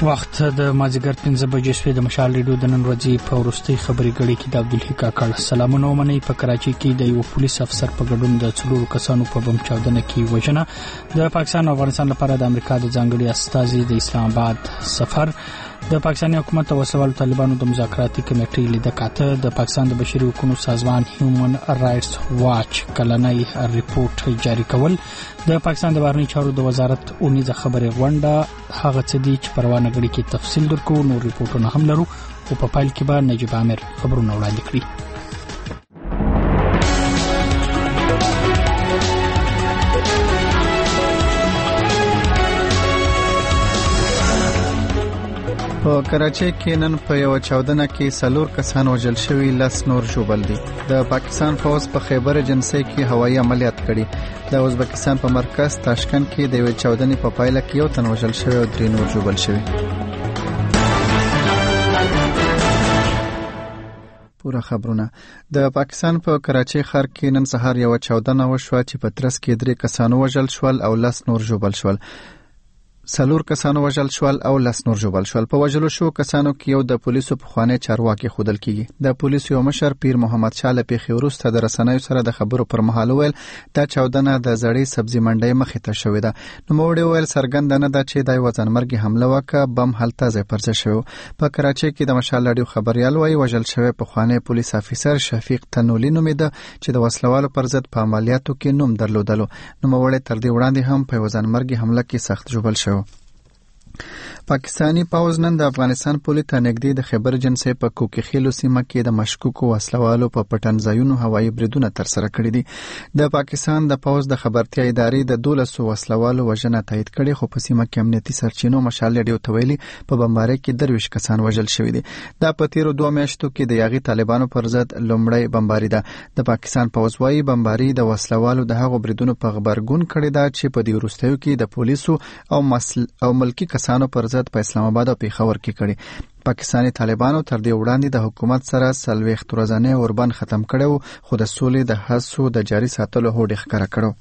وخت د مازیګر 15 بجې شوې د مشال ریډیو د نن ورځې په وروستۍ خبري غړي کې د عبدالحق کاکړ سلامونه ومني. په کراچۍ کې د یو پولیس افسر په ګډون د 4 کسانو په بم چاودنه کې وژنه. د پاکستان او افغانستان لپاره د امریکا د ځانګړي استازي د اسلام آباد سفر. د پاکستاني حکومت او وسلوالو طالبانو د مذاکراتي کمیټې لیده کاته. د پاکستان د بشري حقوقو سازمان هیومن رائټس واچ کلنۍ ریپورت جاری کول. د پاکستان د بهرنی چارو د وزارت اونیزه خبري غونډه هغه څه دي چې پروانه غړي کې تفصیل درکو. نو ریپورتونه هم لرو او په پایل کې به نجیب عامر خبرونه وړاندې کړي. په کراچۍ کې نن په یو چاودنه کې 4 کسان وژل شوي، 10 نور ژوبل دي. د پاکستان فوج په خیبر ایجنسۍ کې هوایي عملیات کړي. د ازبکستان په مرکز تاشکند کې د یو چاودنې په پایله کې 1 تن وژل شوی او 3 نور ژوبل شوي. پورا خبرونه. د پاکستان په کراچۍ ښار کې نن سهار یو چاودنه وشوه چې په ترڅ کې 3 کسان وژل شول او 10 نور ژوبل شول. 4 کسانو وژل شول او 10 نور ژوبل شول. په وژلو شو کسانو کې یو د پولیسو پخوانی چارواکي خودل کیږي. د پولیسو یو مشر پیر محمد شاه لپیخي وروسته د رسنیو سره د خبرو پر مهال ویل دا چاودنه د زړې سبزی منډۍ مخې ته شوې ده. نو موړي ویل سرګند نه ده چې د وطنمرګي حمله وکړه، بم هلته ځای پرځای شو. په کراچۍ کې د مشال رادیو خبريال وایي وژل شوی پخوانی پولیس افیسر شفیق تنولی نومېده چې د وسلوالو پر ضد په عملیاتو کې نوم درلودلو. نو موړي تر دې وړاندې هم په وطنمرګي حمله کې سخت ژوبل شو. پاکستانی پوځ نن د افغانستان پولې ته نږدې د خیبر ایجنسۍ په کوکیخیلو سیمه کې د مشکوکو وسلوالو په پټنځایونو هوایي بریدونه ترسره کړي دي. د پاکستان د پوځ د خبرتیا ادارې د 12 وسلوالو وژنه تایید کړي، خو په سیمه کې امنیتي سرچینو مشال ډیو تویلي په بمبارۍ کې 23 کسان وژل شوي دي. دا په تیرو 2 میاشتو کې د یاغي طالبانو پر ضد لومړی بمباري ده. د پاکستان پوځ وايي بمباري د وسلوالو د هغو بریدونو په خبرګون کړي ده چې په دې وروستیو کې د پولیسو او ملکی کسانو پر ضد په اسلام آباد او پیښور کې کړي. پاکستانی طالبانو تر دې وړاندې د حکومت سره 40 ورځې اوربند ختم کړو، خو د سولې د هڅو د جاري ساتلو هوډ ښکاره کړو.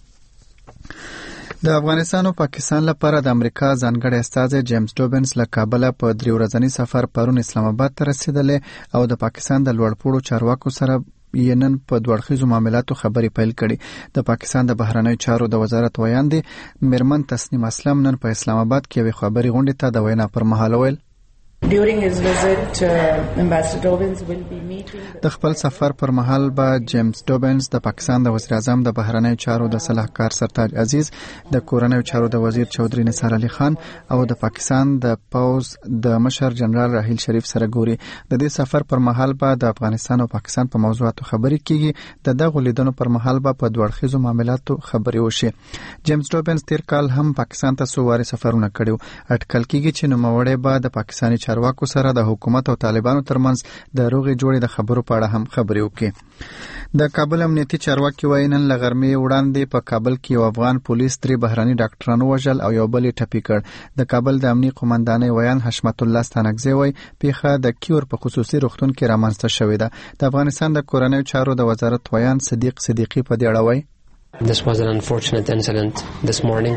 د افغانستان او پاکستان لپاره د امریکا ځانګړي استازي جیمز ډوبنز له کابل په 3 ورځنی سفر پرون اسلام آباد ته رسیدلی او د پاکستان د لوړپوړو چارواکو سره نن په دوړخیزو معاملاتو خبرې پیل کړي. د پاکستان د بهرنیو چارو د وزارت ویاندې میرمن تسنیم اسلم نن په اسلام آباد کې یو خبري غونډه ته د وینا پر مهال ویل During his visit, Ambassador Dobbins will be meeting د خپل سفر پر مهال به جیمز ډوبنز د پاکستان د وزیر اعظم د بهرنیو چارو د صلاحکار سرتاج عزیز، د کورنیو چارو د وزیر چودري نثار علي خان او د پاکستان د پوز د مشر جنرال راحیل شریف سره ګوري. د دې سفر پر مهال به د افغانستان او پاکستان په موضوعاتو خبرې کیږي. د دغه لیدنو پر مهال به په دوړخیزو معاملاتو خبرې وشي. جیمز ډوبنز تیر کال هم پاکستان ته 2 واره سفرونه کړو. اټکل کیږي چې نوموړی به د پاکستاني چارواکو سره د حکومت او طالبانو ترمنځ د روغې جوړې د خبرو په اړه هم خبرې وکړي. د کابل امنیتي چارواکي وایي نن له غرمې وړاندې په کابل کې یو افغان پولیس 3 بهراني ډاکټرانو وژل او یو بل ټپي کړ. د کابل د امنیتي قومندانۍ ویان حشمت الله ستانکزی وایي پیښه د کیور په خصوصي روغتون کې رامنځته شوې ده. د افغانستان د کورنیو چارو د وزارت ویان صدیق صدیقی په دې اړه وایي This was an unfortunate incident this morning.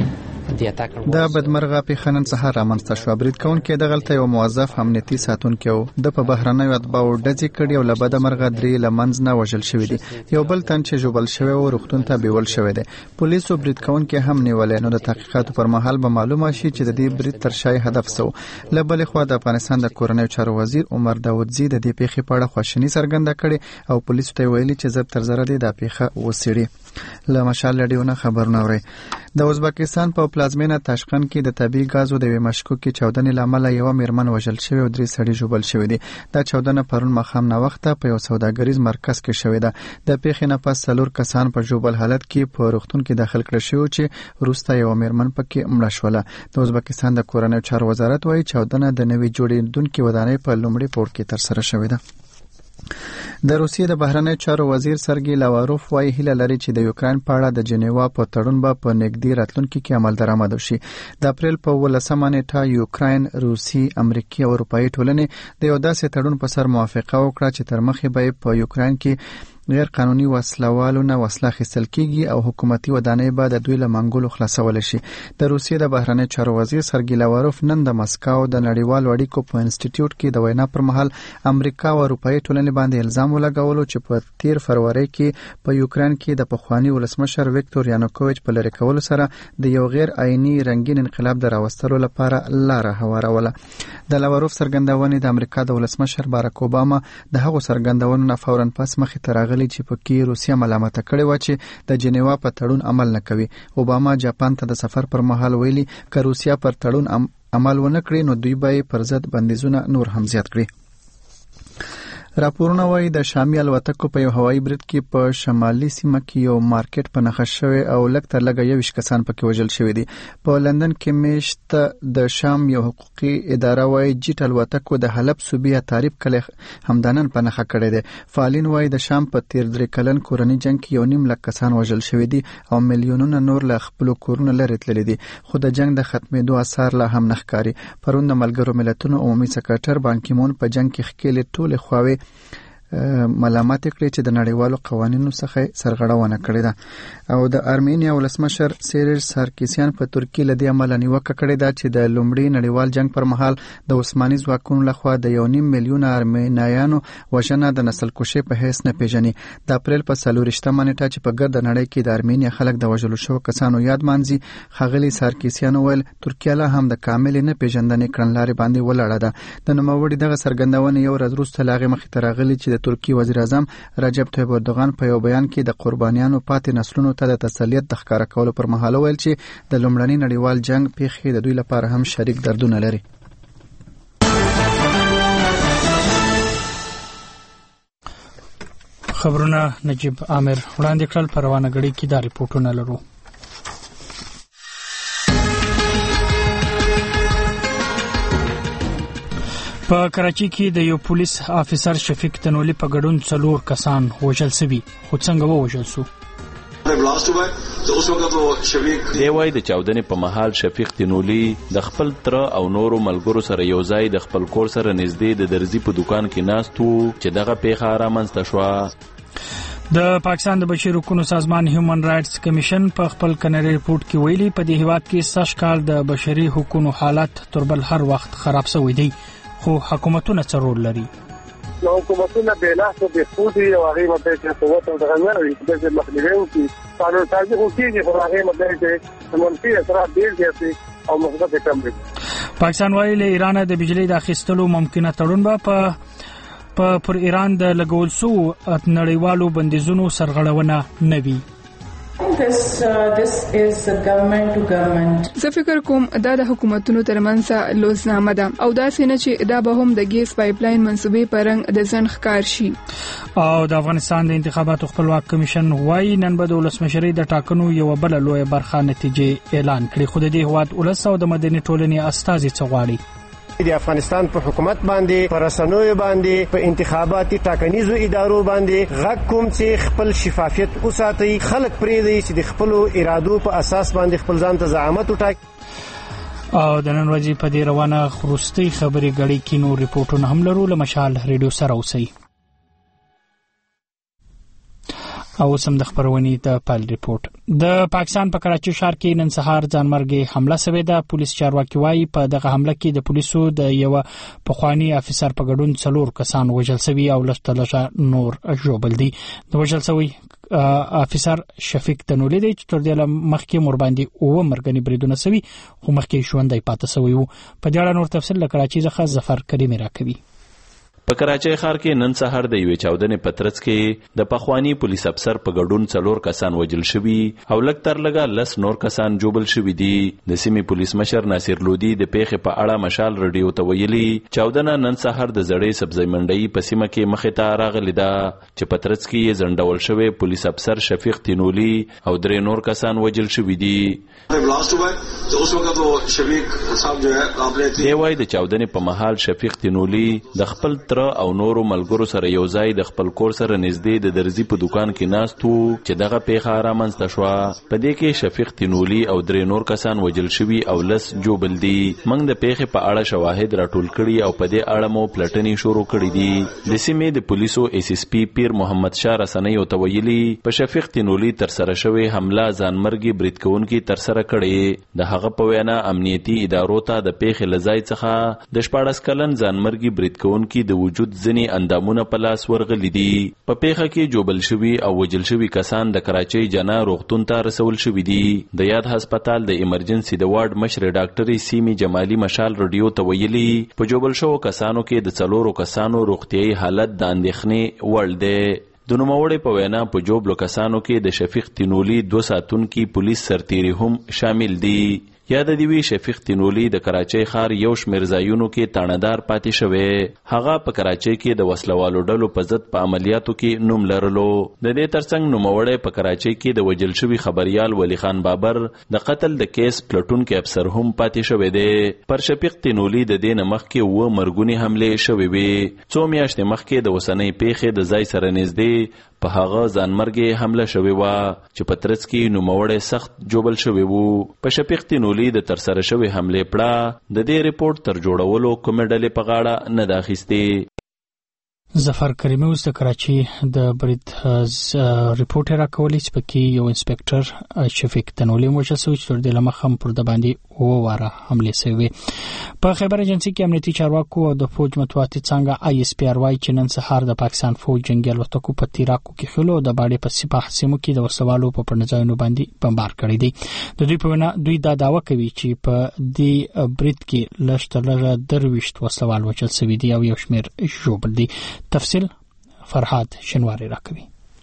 دا بدمرغه پیښه نن سهار رامنځته شوه. برید کوونکی دغلته یو موظف امنیتي ساتونکی و. د په بهرنیو اتباعو ډزې کړي او له بده مرغه 3 له منځ نه وژل شوي دي. یو بل تن چې ژوبل شوی و روغتون ته بیول شوی دی. پولیسو برید کوونکی هم نیولې. نو د تحقیقاتو پر مهال به معلومه شي چې د دې برید تر شای هدف سو. له بلې خوا د افغانستان د کورنیو چارو وزیر عمر داودزی د دې پیښې په اړه خواشیني څرګنده کړې او پولیسو ته ویلي چې زر تر زر دې د پیښه وسیړي. له مشال رادیو خبرونه اوري. د ازبکستان په پلازمینه تاشکند کې د طبيعي غازو د مشکوکې چاودنې لامل یو میرمن وژل شوی او 3 سړي ژوبل شوی دي. دا چاودنه پرون ماښام نه وخته په یو سوداګریز مرکز کې شوې ده. د پیښې نه پس 4 کسان په ژوبل حالت کې په روغتون کې داخل کړل شو چې وروسته یو میرمن پکې مړه شوله. د ازبکستان د کورنیو چارو وزارت وايي چاودنه د نوې جوړېدونکو ودانۍ په لومړي پوړ کې ترسره شوې ده. د روسیې د بهرنیو چارو وزیر سرګی لاواروف وايي هیله لري چې د یوکرين په اړه د جنیوا په تړون په نږدې راتلونکي کې عمل درآمد وشي. د اپریل په 18 نیټه یوکرين، روسي، امریکایي او اروپאי ټولنې د یو داسې تړون په سر موافقه وکړه چې تر مخې به په یوکرين کې غیر قانوني وسلوالو نه وسله اخیستل کیږي او حکومتي ودانۍ به د دوی له منګولو خلاصول شي. د روسیې د بهرنی چارو وزیر سرګی لاوروف نن د مسکو د نړیوال اړیکو په انسټیټیوټ کې د وینا پر مهال امریکا او اروپאי ټولنې باندې الزام ولګولو چې په 13 فروری کې په یوکرين کې د پخوانی ولسمشر ویکټور یانوکوویچ په لری کولو سره د یو غیر آئینی رنگین انقلاب د راوستلو لپاره لار هواروله. د لاوروف څرګندونې د امریکا د ولسمشر باراک اوباما د هغو څرګندونو نه فوراً پس مخې ته راغلي چې په کې روسیا ملامت کړې و چې د جنیوا په تړون عمل نه کوي. اوباما جاپان ته د سفر پر مهال ویلي چې روسیا پر تړون عمل ونه کړي نو دوی به پر ضد بندیزونه نور هم زیات کړي. راپورونه وايي د شامي الوتکو په یو هوایي برید کې په شمالي سیمه کې یو مارکیټ په نښه شوی او لږ تر لږه 21 کسان پکې وژل شوي دي. په لندن کې میشت د شام یو حقوقي اداره وايي جیټ الوتکو د حلب صوبې تاریب کله همدانن په نښه کړی دی. فعالین وايي د شام په 13 کلن کورنۍ جنگ کې 1.5 لک کسان وژل شوي دي او میلیونونه نور له خپل کورونو لرې تللي دي. خو د جنگ د ختمېدو اثار لا هم نه ښکاري. پرون د ملګرو ملتونو عمومي سکرټر بان کی مون په جنگ کې ښکېلې ټولې خواوې ملامت کړی چې د نړیوالو قوانینو څخه سرغړونه کړې ده او د ارمینیا ولسمشر سیریل سارکیسیان په ترکیه لدی عمل نیوکه کړې ده چې د لومړي نړیوال جنگ پر مهال د عثماني ځواکونو لخوا د 1.5 میلیون ارمینیانو وژنه د نسل کشي په هیڅ نه پیژني. د اپریل په 4 نیټه چې په ګرد نړۍ کې د ارمینیا خلک د وژلو شو کسانو یاد مانځي. خغلی سارکیسیان ویل ترکیه له هم د کامل نه پیژندنې کړنلارې باندې ولاړه ده. د نوموړي دغه څرګندونه یو ورځ وروسته لاغې مخې ته راغلي چې د ترکی وزیر اعظم رجب طیب اردوغان په یو بیان کې د قربانیانو پاتې نسلونو ته د تسلیت د ښکارا کولو پر مهال ویل چې د لومړني نړیوال جنگ پیښې د دوی لپاره هم شریک دردونه لري. خبرونه نجیب عامر وړاندې کړل. په روانه غړي کې دا ریپورتونه لرو. په کراچۍ کې د یو پولیس افیسر شفیق تنولی په ګډون 4 کسان وژل شوي. خو څنګه وژل شو؟ دی وای د چاودنې په محل شفیق تنولی د خپل تر او نورو ملګرو سره یو ځای د خپل کور سره نږدې د درزي په دکان کې ناستو چې دغه پیښه رامنځته شوه. د پاکستان د بشري حقوقو سازمان هیومن رائټس کمیشن په خپل کنړی ریپورت کې ویلي په دې هیواد کې سږ کال د بشري حقوقو حالت تربل هر وخت خراب شوی دی. خو حکومتونه څه رول لري؟ نو حکومتونه به لا څه به خودي او هغه مده چې قوت او دغه لري د مخنیوي کوي. قانون سازي کوي چې هغه مده چې منفي اثرات ډیر دي او مثبت کم دي. پاکستان وايي له ایران د بجلی د اخیستلو ممکنه تړون به پر ایران د لګول شو نړیوالو بندیزونو سرغړونه نه وي. This is government to government. زه فکر کوم دا د حکومتونو ترمنځ لوزنامه ده او دا څنګه چې دا به هم د ګیس پایپلاین منسوبې پرنګ د ځن ښکار شي. او د افغانستان د انتخاباتو خپلواک کمیشن وايي نن به د ولسمشرۍ د ټاکنو یو بل لوی برخه نتیجې اعلان کړي. خو د دې هواد ولس او د مدني ټولنې استازي څه غواړي؟ د افغانستان په حکومت باندې پر رسنوي باندې په انتخاباتي ټاکنیزو ادارو باندې غږ کوم چې خپل شفافیت وساتي. خلک پرې دی چې د خپل ارادو په اساس باندې خپل ځان ته زعامت وټاکي. او د نن ورځې په دې روانه خروستي خبري غړي کې نور ریپورتونه هم لرو. له مشال ریډیو سره اوسئ. او سم د خبرونې د پال ریپورت. د پاکستان په کراچۍ ښار کې نن سهار ځانمرګي حمله شوې ده. پولیس چارواکي وايي په دغه حمله کې د پولیسو د یو پخوانی افیسر په ګډون 4 کسان وژل شوي او لږ نور ژوبل دي. د وژل شوی افیسر شفیق تنولی دی چې تر دې مخکې مور باندې 9 مرګني بریدونه شوي خو مخکې ژوندی پاتې شوی وو. په دې اړه نور تفصیل له کراچۍ څخه ظفر کریم راکوي. په کراچۍ ښار کې نن سهار د یوې چاودنې په ترڅ کې د پخوانی پولیس افسر په ګډون 4 کسان وژل شوي او لږ تر لږه 10 نور کسان ژوبل شوي دي. د سیمې پولیس مشر ناصر لودي د پیښې په اړه مشال ریډیو ته ویلي چاودنه نن سهار د زړې سبزی منډۍ په سیمه کې مخې ته راغلې ده چې په ترڅ کې یې ځنډول شوی پولیس افسر شفیق تنولی او 3 نور کسان وژل شوي دي. دی وای د چاودنې په محل شفیق تنولی د خپل تر او نورو ملګرو سره یو ځای د خپل کور سره نږدې د درزي په دکان کې ناستو چې دغه پیښه رامنځته شوه. په دې کې شفیق تینولي او درې نور کسان وژل شوي او 10 جوبل دي. موږ د پیښې په اړه شواهد راټول کړي او په دې اړه مو پلټنې شروع کړې دي. د سیمې د پولیسو SSP پیر محمد شاه رسنیو ته ویلي په شفیق تینولي تر سره شوی حمله ځانمرګي برید کوونکي تر سره کړي. د هغه په وینا امنیتي ادارو ته د پیښې لځای څخه د 14 کلن ځانمرګي برید کوونکي د وجود ځنی اندامونه په لاس ورغلي دي. په پیښه کې جوبل شوي او وژل شوي کسان د کراچۍ جنا روغتون ته رسول شوي دي. د یاد هسپتال د ایمرجنسي د وارډ مشر ډاکټر سیمي جمالي مشال رادیو ته ویلي په جوبل شوو کسانو کې د 4 کسانو روغتيایي حالت د اندېښنې وړ دی. د نوموړي په وینا په جوبلو کسانو کې د شفیق تینولي 2 ساتونکي پولیس سرتیري هم شامل دي. یاد دی وی شفیق تینولي د کراچۍ ښار یو شمېر ځایونو کې تاڼه‌دار پاتې شوی. هغه په کراچۍ کې د وسلوالو ډلو په ضد په عملیاتو کې نوم لرلو. د دې ترڅنګ نوموړی په کراچۍ کې د وژل شوي خبريال ولی خان بابر د قتل د کیس پلټونکي افسر هم پاتې شوی دی. پر شفیق تینولي د دې نه مخکې 2 مرګونې حملې شوې وې. 2 میاشتې مخکې د وسنۍ پیښې د ځای سره نږدې په هغه ځانمرګي حمله شوې وه چې په ترڅ کې نوموړی سخت جوبل شوی وو. په شفیق تینولي د ترسره شوی حملې پړه د دې ریپورت تر جوړولو کومې ډلې په غاړه نه ده اخیستې. ظفر کریمي اوس د کراچي د برید ریپورت راکولی چې پکې یو انسپکټر شفیق تینولي وژل شوی چې تر دې لمخه هم پر د باندې 2 واره حملې شوې. په خیبر ایجنسي کې امنیتي چارواکو او د فوج مطبوعاتي څانګه ISPR وايي چې نن سهار د پاکستان فوج جنگي الوتکو په تیراکو کې خلو د باندې په سپاه سیمو کې د وسوالو په پرنځایونو باندې بمبار کړی دي. د دوی په وینا دوی دا دعوه کوي چې په دې برید کې لږ 23 وسوال وژل شوي دي او یو شمېر ژوبل دي. تفصیل فرحاد شنواری راکوي.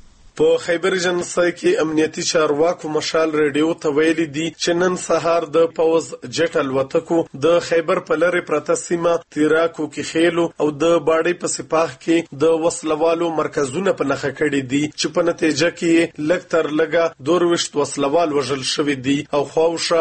په خیبر ایجنسي کې امنیتي چارواکو مشال رادیو ته ویلي دي چې نن سهار د پوز جټ الوتکو د خیبر په لری پرته سیمه تیراکو کې خېلو او د باډي په سپاه کې د وسلوالو مرکزونه په نخښه کړي دي چې په نتیجه کې لږ تر لږه 22 وسلوال وژل شوي دي او خواوشه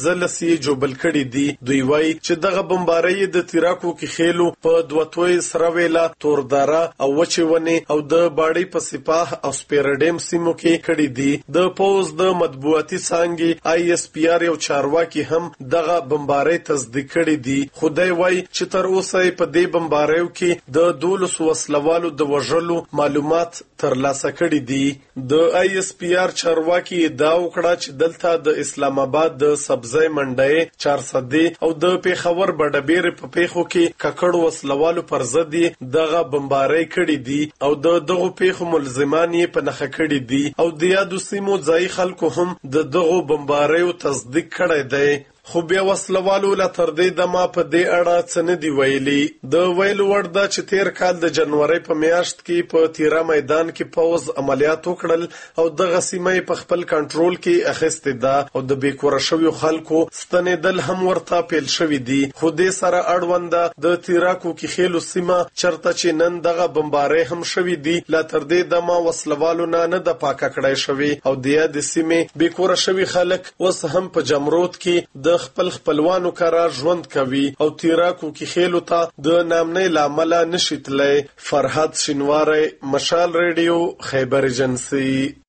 15 جوبل کړي دي. دوی وایي چې دغه بمبارۍ د تیراکو کې خېلو په دوتوي سرویلا توردارا او وچونی او د باډي په سپاه او رډیم سیمو کې کړي دي. د پوز د مطبوعاتي څانګې ISPR یو چارواکي هم دغه بمبارۍ تصدیق کړي دي. خدای وای چې تر اوسه په دې بمباریو کې د 12 وسلوالو د وژلو معلومات ترلاسه کړي دي. د ISPR چارواکي ادعا وکړه چې دلته د اسلام آباد د سبزی منډي 400 او د پیښور بډبیر په پیښو کې ککړ وسلوالو پر ضد دغه بمبارۍ کړي دي او دغه پیښو ملزمان یې په کړي دي او د یادو سیمو ځای خلکو هم د دغو بمباریو تصدیق کړی دی. خو بیا وسلوالو لا تر دې دمه په دې اړه څه نه دی ویلي. د ویلو وړ ده چې تیر کال د جنوري په میاشت کې په تیرا میدان کې پوز عملیات وکړل او دغه سیمه په خپل کنټرول کې اخیستې ده او د بیکوره شویو خلکو ستنېدل هم ورته پیل شوي دي. خو دې سره اړونده د تیراکو کې خېلو سیمه چرته چې نن دغه بمبارۍ هم شوي دي لا تر دې دمه وسلوالو نه د پاکه کړای شوي او د یاد سیمه بیکوره شوي خلک اوس هم په جمرود کې د خپلوانو کارا ژوند کوي او تیراکو کې خېلو ته د نامنۍ لامل نشیتلې. فرحاد شنواری مشال رادیو خیبر ایجنسي.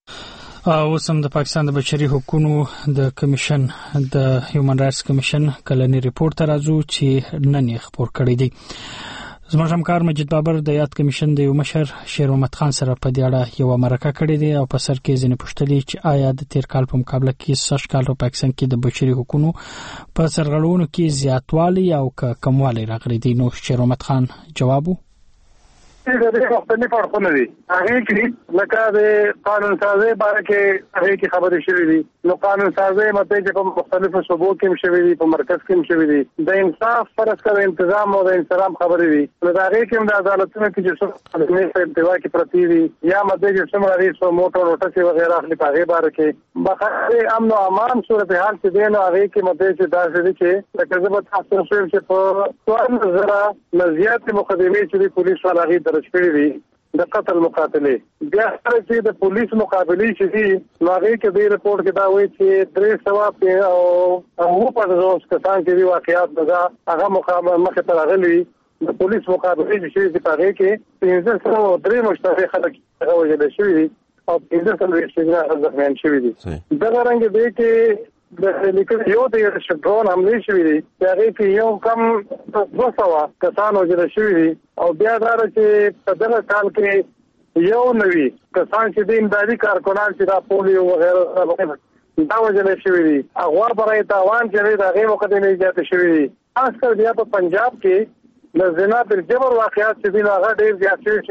اوس هم د پاکستان د بشري حقوقو د کمیشن د هیومن رائټس کمیشن کلنی ریپورت راځو چې نن یې خبر کړی دی. زموږ همکار مجید بابر د یاد کمیشن د یو مشر شیر محمد خان سره په دې اړه یو مرکه کړې ده او په سر کې ځینې پوښتنې چې آیا د تیر کال په مقابله کې سږ کال په پاکستان کې د بشري حقوقو په سرغړونو کې زیاتوالی او کموالی راغلی دی. نو شیر محمد خان جواب د دې مختلف فرقونه دي. هغه کې لکه د قانون سازي باره کې هغه کې خبرې شوې دي. نو قانون سازي مته چې په مختلفو صوبو کې شوې دي، په مرکز کې شوې دي. د انصاف فرض کړ انتظام او د احترام خبرې دي. نو هغه کې د عدالتونو کې چې څه په انتوا کې پرتی دي یا مته چې څومره ریسو موټر او ټکسي وغیرہ خپل په هغه باره کې بخښه امن او امان صورتحال چې دین او هغه کې مته چې داسې دي چې لکه زه به تاسو سره چې په 2000 مزيات مقدمه چې پولیس والا درج کړی دي د قتل مقابله. بیا چې د پولیس مقابله چې دي هغه کې د ریپورت کې دا وایي چې 300 او په ځوس کسان کې واقعیات دغه هغه مقابله مخه ته راغلي. د پولیس مقابله چې په هغه کې 1503 مشتبه خلک وژل شوي او 1500 زخمیان شوي دي. دغه رنګ دی کې د لیکل یو د ډرون حملې شوې دي چې هغه کې یو کم 200 کسان وژل شوي دي او بیا دا چې په دغه کال کې یو نوي کسان چې د امدادي کارکونان چې دا پولیو وغیرہ دا وژل شوي دي. اغوا برای تاوان چې د هغې مقدمې زیاتې شوي دي. خاص کر بیا په پنجاب کې د زنا بالجبر واقعات چې دي هغه ډېر زیات شوي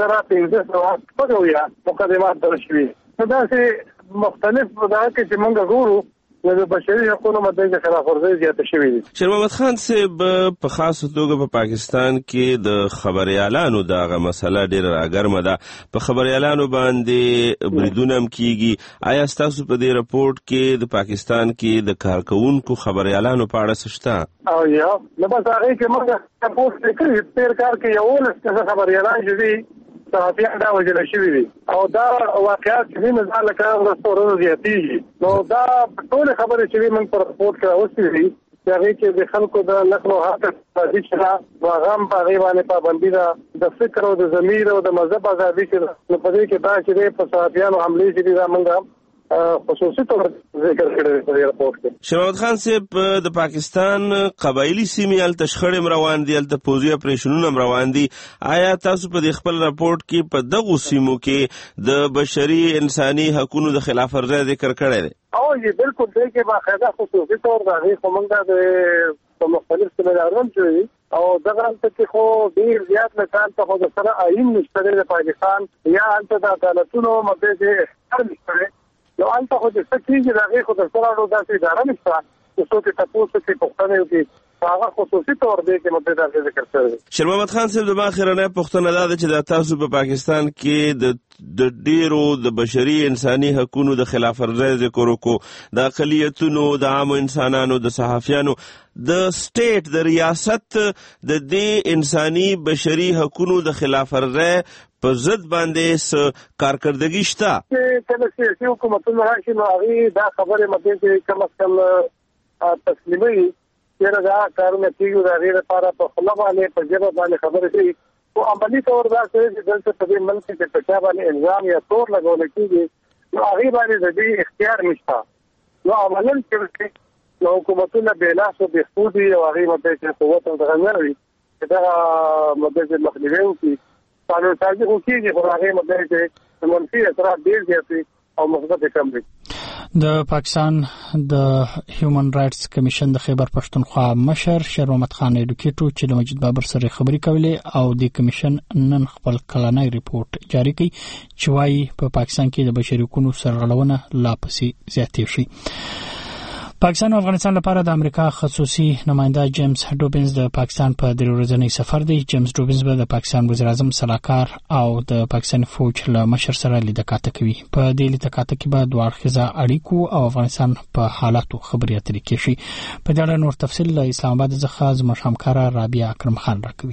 چې 2015 مقدمات درج شوي. نو داسې مختلف دا کې چې موږ ګورو د بشري حقوقو مدعي خلاف ورزي زیاته شوې دي. شیر محمد خان صاحب په خاص توګه په پاکستان کې د خبريالانو دغه مسله ډېره راګرمه ده. په خبريالانو باندې بریدونه هم کیږي. آیا تاسو په دې رپورت کې د پاکستان کې د کارکونکو خبريالانو په اړه څه شته؟ او یا نو بس هغه کې موږ تاسو فکر تیر کار کې یو لږ خبريالان دي صحافیان دا وجل شوي دي او دا واقعات چې نه ځاله کار ورسره زیاتېږي. نو دا ټول خبرې چې موږ پر رپورت کې راوستي دي چې هغه کې د خلکو د نقل او حرکت ازادي شته واغام په غیبانه پابندي ده د فکر او د ضمیر او د مذهب ازادي شته. نو په دې کې دا چې په صحافیانو حملې چې دا موږ خصوصي طور ذکر کړی په رپورت کې. شیر محمد خان صاحب د پاکستان قبایلی سیمې ال تشخړې روان دي، ال پوزي اپریشنونه روان دي. آیا تاسو په خپل رپورت کې په دغه سیمو کې د بشري انساني حقوقو د خلاف ورزي ذکر کړی دی؟ او یې بالکل دی کې باقاعده خصوصي طور د کومنګ د مختلف سیمینارونو جوړي او دغه څه خو ډیر زیات مثال ته خو د سره آئین نشته د پاکستان یا انت د عدالتونو مده کې هر نشته. نو انت خو د سکیږي دغه خو د سره داسې اداره نشته چې څوک تاسو کې پښتنه وي هغه خصوصي تور دی چې مده د ذکر کړی. شیر محمد خان صاحب د اخرنه پښتنه ده چې د تاسو په پاکستان کې د ډیرو د بشري انساني حقوقو د خلاف ورزي ذکر وکړو، د اقلیتونو، د عام انسانانو، د صحافیانو، د سټیټ د ریاست د دې انساني بشري حقوقو د خلاف ورزي په ضد باندې کارکردګي شته. کله چې حکومتونه راشي نو هغه دا خبره مده کې کم از کم تسلیمي چې دا کارونه کیږي د غیر لپاره په خپل باندې په جبه باندې خبره کوي او عملی تور دا چې دلته په دې ملک کې په چا باندې الزام یا تور لګول کیږي نو هغه باندې د دې اختیار نشته. نو عملاً چې نو حکومتونه بلاس او بخودي او هغه مده چې قوت او دغنوي دا مده چې مخنیوي کوي قانون سازي کوي خو هغه مده چې منفي اثرات ډیر زیات او مثبت کم دي. د پاکستان د هیومن رائټس کمیشن د خیبر پښتونخوا مشر شیر محمد خان ایډوکیټو چې د مجید بابر سره خبري کولې او د کمیشن نن خپل کلنۍ ریپورت جاری کړي چې وايي په پاکستان کې د بشري حقوقو سرغړونه لا پسې زیاتې شي. پاکستان او افغانستان لپاره د امریکا خصوصي نماینده جیمز ډوبینز د پاکستان په 3 ورځنی سفر دی. جیمز ډوبینز به د پاکستان وزیر اعظم صلاحکار او د پاکستان فوج له مشر سره لیدکاته کوي. په دې لیدکاته کې به دوه اړخیزه اړیکو او افغانستان په حالاتو خبرې اترې کوي. په دې اړه نور تفصیل له اسلام آباد څخه زموږ همکار رابعه اکرم خان راکوي.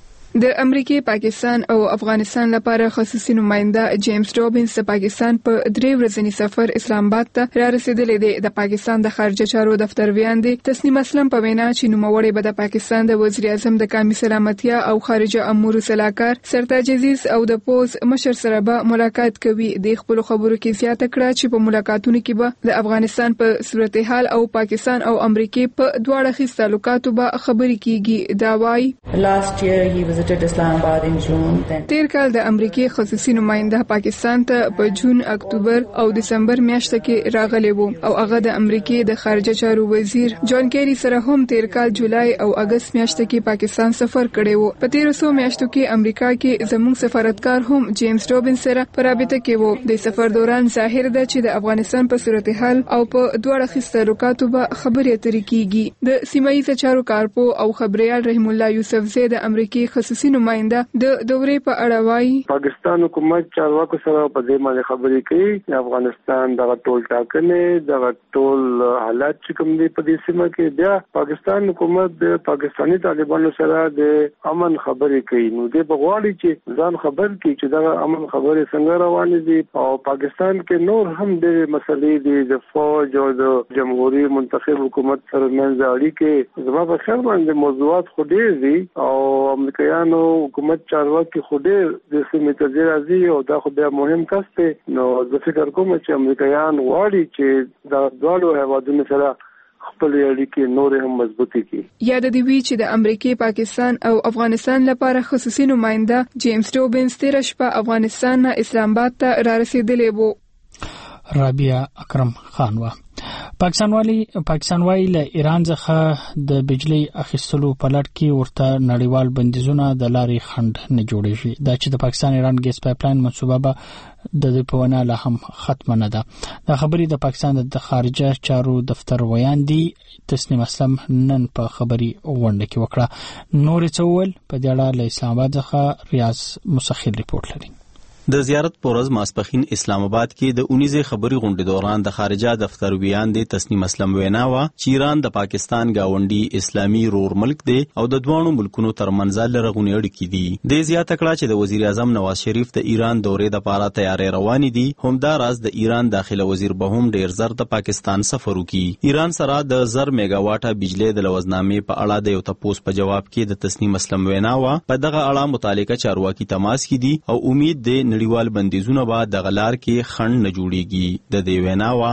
د امریکای، پاکستان او افغانستان لپاره خصوصي نماینده جیمز ډوبینز د پاکستان په 3 ورځنی سفر اسلام آباد ته را رسیدلی دی. د پاکستان د خارجه چارو دفتر ویاندې تسنیم اسلم په وینا چې نوموړی به د پاکستان د وزیر اعظم د قومي سلامتیا او خارجه امور صلاحکار سرتاج عزیز او د پوز مشر سره به ملاقات کوي. د خپل خبرو کې زیاته کړه چې په ملاقاتونو کې به د افغانستان په صورتحال او پاکستان او امریکای په دواړه خي تعلقاتو به خبرې کیږي. دا وايي last year he visited Islamabad in June. تیر کال د امریکای خصوصي نماینده پاکستان ته په جون، اکتوبر او دسمبر میاشتو کې راغلی وو او هغه د امریکای د خارجه چارو وزیر جان کیری سره هم تیر کال جولای او اگست میاشتو کې پاکستان سفر کړی وو. په 1300 میاشتو کې امریکا کې زموږ سفارتکار هم جیمز ډوبینز سره په رابطه کې وو. د سفر دوران ظاهر ده چې د افغانستان په صورتحال او په دواړه خي تعلقاتو به خبرې اترې کیږي. د سیمایي چارو کارپو او خبريال رحم الله یوسف زید د امریکای خصوصي نماینده د دورې په اړه وایي. پاکستان حکومت چارواکو سره په دې باندې خبرې کوي چې افغانستان د ټول ټاکنې د ټول حالات چې کوم دي په دې سیمه کې بیا پاکستان حکومت د پاکستاني طالبانو سره د امن خبرې کوي. نو دې بغواړي چې ځان خبر کړي چې دا امن خبرې څنګه روانې دي او پاکستان کې نور هم د مسلې د فوج او د جمهوریت منتخب حکومت سره منځ اړیکې زما په خیال باندې موضوعات خو ډېر دي او امریکایانو حکومت چارواکي خو ډېر د سیمې ته راځي او دا خو بیا مهم کس دی. نو زه فکر کوم چې امریکایان غواړي چې دا دواړو هیوادونو سره خپل اړیکې نور هم مضبوطې کړي. یاد دی وی چې د امریکای، پاکستان او افغانستان لپاره خصوصي نماینده جیمز روبینز تیر شپه افغانستان نه اسلام آباد ته را رسیدلی وو. رابعه اکرم خان وا پاکستان وايي له ایران څخه د بجلی اخیستلو په لړ کې ورته نړیوال بندیزونه د لارې خنډ نه جوړیږي. دا چې د پاکستان ایران ګیس پایپلاین منصوبه به د په ونه لا هم ختم نه ده. دا خبرې د پاکستان د خارجه چارو دفتر ویاندي تسنیم اسلم نن په خبري غونډه کې وکړه. نور څه ول په دې اړه له اسلام آباد څخه ریاض مسخر ریپورت لري. د زیارت پورز ماسپخین اسلام آباد کې د 19 خبري غونډې دوران د خارجه دفتر ویاندې تسنیم اسلم وینا وا چې ایران د پاکستان گاونډي اسلامي رور ملک دی او د دوانو ملکونو ترمنځ لرغونې اړیکې دي. د زیاته کړه چې د وزیر اعظم نواز شریف د ایران دورې د پاره تیارې روانې دي. همدا راز د ایران داخله وزیر به هم ډیر زر د پاکستان سفر وکړي. ایران سره د 1000 میگا واټه بجلی د لوزنامې په اړه د یو تپوس په جواب کې د تسنیم اسلم وینا وا په دغه اړه متعلقه چارواکي تماس کې دي او امید د نړیوال بندیزونه به د غلار کې خنډ نه جوړيږي. د دې وینا وا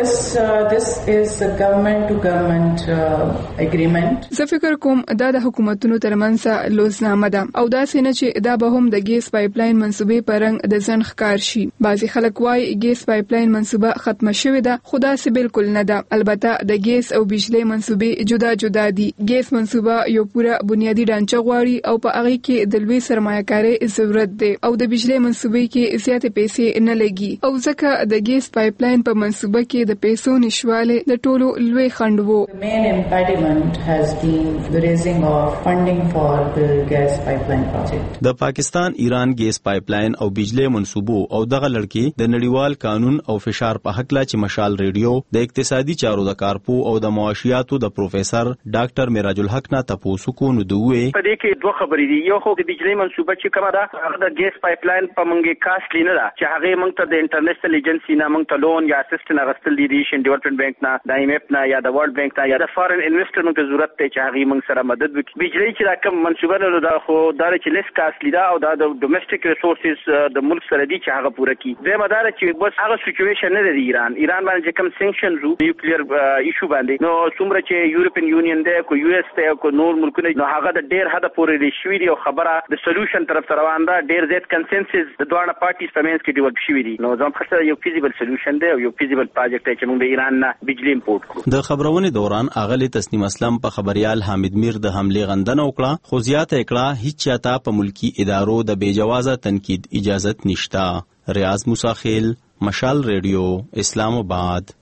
this is a government to government agreement. زه فکر کوم دا د حکومتونو ترمنځ لوزنامه ده او دا څنګه چې دا به هم د ګیس پایپلاین منصوبې پرنګ د ځن ښکار شي. بعضي خلک وايي ګیس پایپلاین منصوبه ختمه شوې ده، خو دا څه بالکل نه ده. البته د ګیس او بجلی منصوبې جدا جدا دي. ګیس منصوبه یو پوره بنیادی ډانچه غواړي او په هغه کې د لوی سرمایه‌کاري ضرورت دی او د بجلی منصوبې کې زیاتې پیسې نه لګي او ځکه د ګیس پایپلاین په منصوبه کې د پیسو نشواله د ټولو لوی خنډ وو. The main impediment has been the raising of funding for the gas pipeline project. د پاکستان ایران ګیس پایپلاین او بجلی منصوبو او دغه لړکی د نړیوال قانون او فشار په حق لا چې مشال ریډیو د اقتصادي چارو د کارپو او د معاشياتو د پروفیسور ډاکټر میراج الحق نه تاسو کو نو دوی په دې کې دوه خبرې دي. یو خو د بجلی منصوبه چې کومه ده هغه د ګیس پایپلاین په منګه کاست لینه ده چې هغه موږ ته د انټرنیشنل ایجنسی نه موږ ته لون یا اسسټنټ غستل دي ایشین ډیولپمنٹ بانک نه د ایم ایف نه یا د ورلد بانک نه یا د فارن انویسټر موږ ته ضرورت دی چې هغه موږ سره مدد وکړي. بجلی چې راکم منصوبه له دا خو دا چې لیس کاست لیدا او دا د ډومېسټک ریسورسز د ملک سره دي چې هغه پوره کړي. د مدار چې بس هغه سچويشن نه دی ایران باندې کوم سانکشنز او نیوکلیر ایشو باندې نو څومره چې یورپین یونین دی کو یو اس ته کو نور ملکونه نو هغه د ډیر حد پورې دی شوی دی او خبره د سولوشن طرف ته روان ده. ډیر زیات کنسنسس د دوه پارټیز په منځ کې ډیولپ شوی دی. نو ځم خاصه یو فیزیبل سولوشن دی او یو فیزیبل پروجیکټ دی چې موږ د ایران نه بجلی امپورټ کړو. د خبرونې دوران اغلی تسنیم اسلم په خبريال حامد میر د حمله غندنه وکړه خو زیاته کړه هیڅ چاته په ملکی ادارو د بیجوازه تنقید اجازت نشتا. ریاض مساخیل مشال ریډیو اسلام آباد.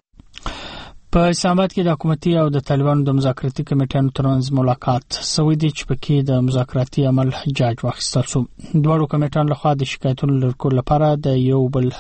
په اسلام آباد کې د حکومتي او د طالبانو د مذاکراتي کمیټانو ترمنځ ملاقات سوي دي چې پکې د مذاکراتي عمل جاج واخیستل شو. دوه کمیټانو لخوا د شکایتونو لرکول لپاره د یو بل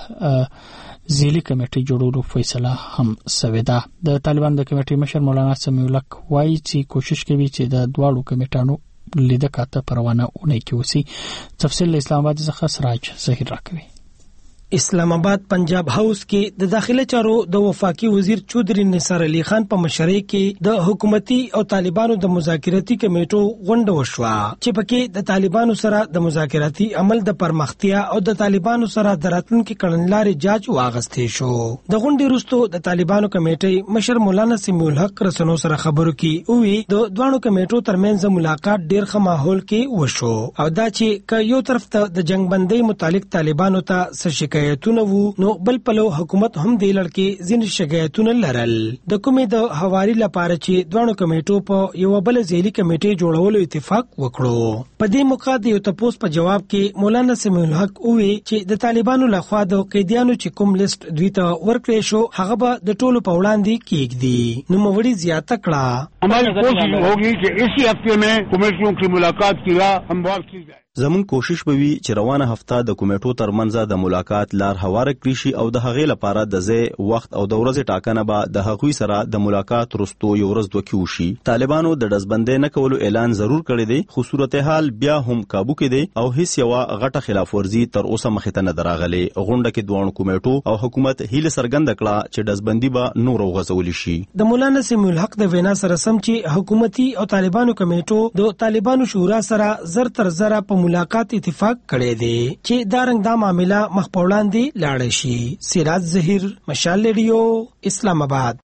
ذیلی کمیټې جوړولو فیصله هم شوې ده. د طالبانو د کمیټې مشر مولانا سمیع الحق وایي چې کوشش کوي چې د دوه کمیټانو لیده کاته پروانه اونۍ کې وسی. تفصیل اسلام آباد څخه سراج ظهیر راکوي. اسلام آباد پنجاب هاوس کې د داخله چارو د وفاقي وزیر چودري نثار علي خان په مشرۍ کې د حکومتي او طالبانو د مذاکراتي کمیټو غونډه وشوه چې پکې د طالبانو سره د مذاکراتي عمل د پرمختیا او د طالبانو سره د راتلونکو کړنلارې جاج واغستې شو. د غونډې وروسته د طالبانو کمیټې مشر مولانا سمیع الحق رسنو سره خبرو کې وی د دوه کمیټو ترمنځ ملاقات ډیر ښه ماحول کې وشو او دا چې یو طرف ته د جنگ بندۍ متعلق طالبانو ته څه شکایتونه وو نو بل پلو حکومت هم د لړکې ځین شکایتونه لرل د کومې د حواري لپاره چې دوه کمیټو په یو بل ځېلي کمیټې جوړولو اتفاق وکړو. په دې موقع د یو تپوس په جواب کې مولانا سمیع الحق وویل چې د طالبانو لخوا د قیدیانو چې کوم لیست دوی ته ورکړی شو هغه به د ټولو په وړاندې کېږدي. نو موري زیاته کړه हमारी कोशिश होगी कि इसी हफ्ते में कमेटियों की मुलाकात की राह हमवार की जाए. زمون کوشش به وي چې روانه هفته د کمیټو ترمنځ د ملاقات لار هواره کړی شي او د هغې لپاره د ځای وخت او د ورځې ټاکنه به د هغوی سره د ملاقات وروسته یو ورځ دوه کې وشي. طالبانو د ډزبندۍ نه کولو اعلان ضرور کړی دی خو صورتحال بیا هم کابو کې دی او هیڅ یوه غټه خلاف ورزي تر اوسه مخې ته نه ده راغلې. غونډه کې دواړو کمیټو او حکومت هیله څرګنده کړه چې ډزبندي به نور وغځولی شي. د مولانا سمیع الحق د وینا سره سم چې حکومتي او طالبانو کمیټو د طالبانو شورا سره زر تر زره په ملاقات اتفاق کړی دی چې دا رنګ دا معاملې مخ په وړاندې لاړ شي. سراج ظهیر، مشال ریډیو، اسلام آباد.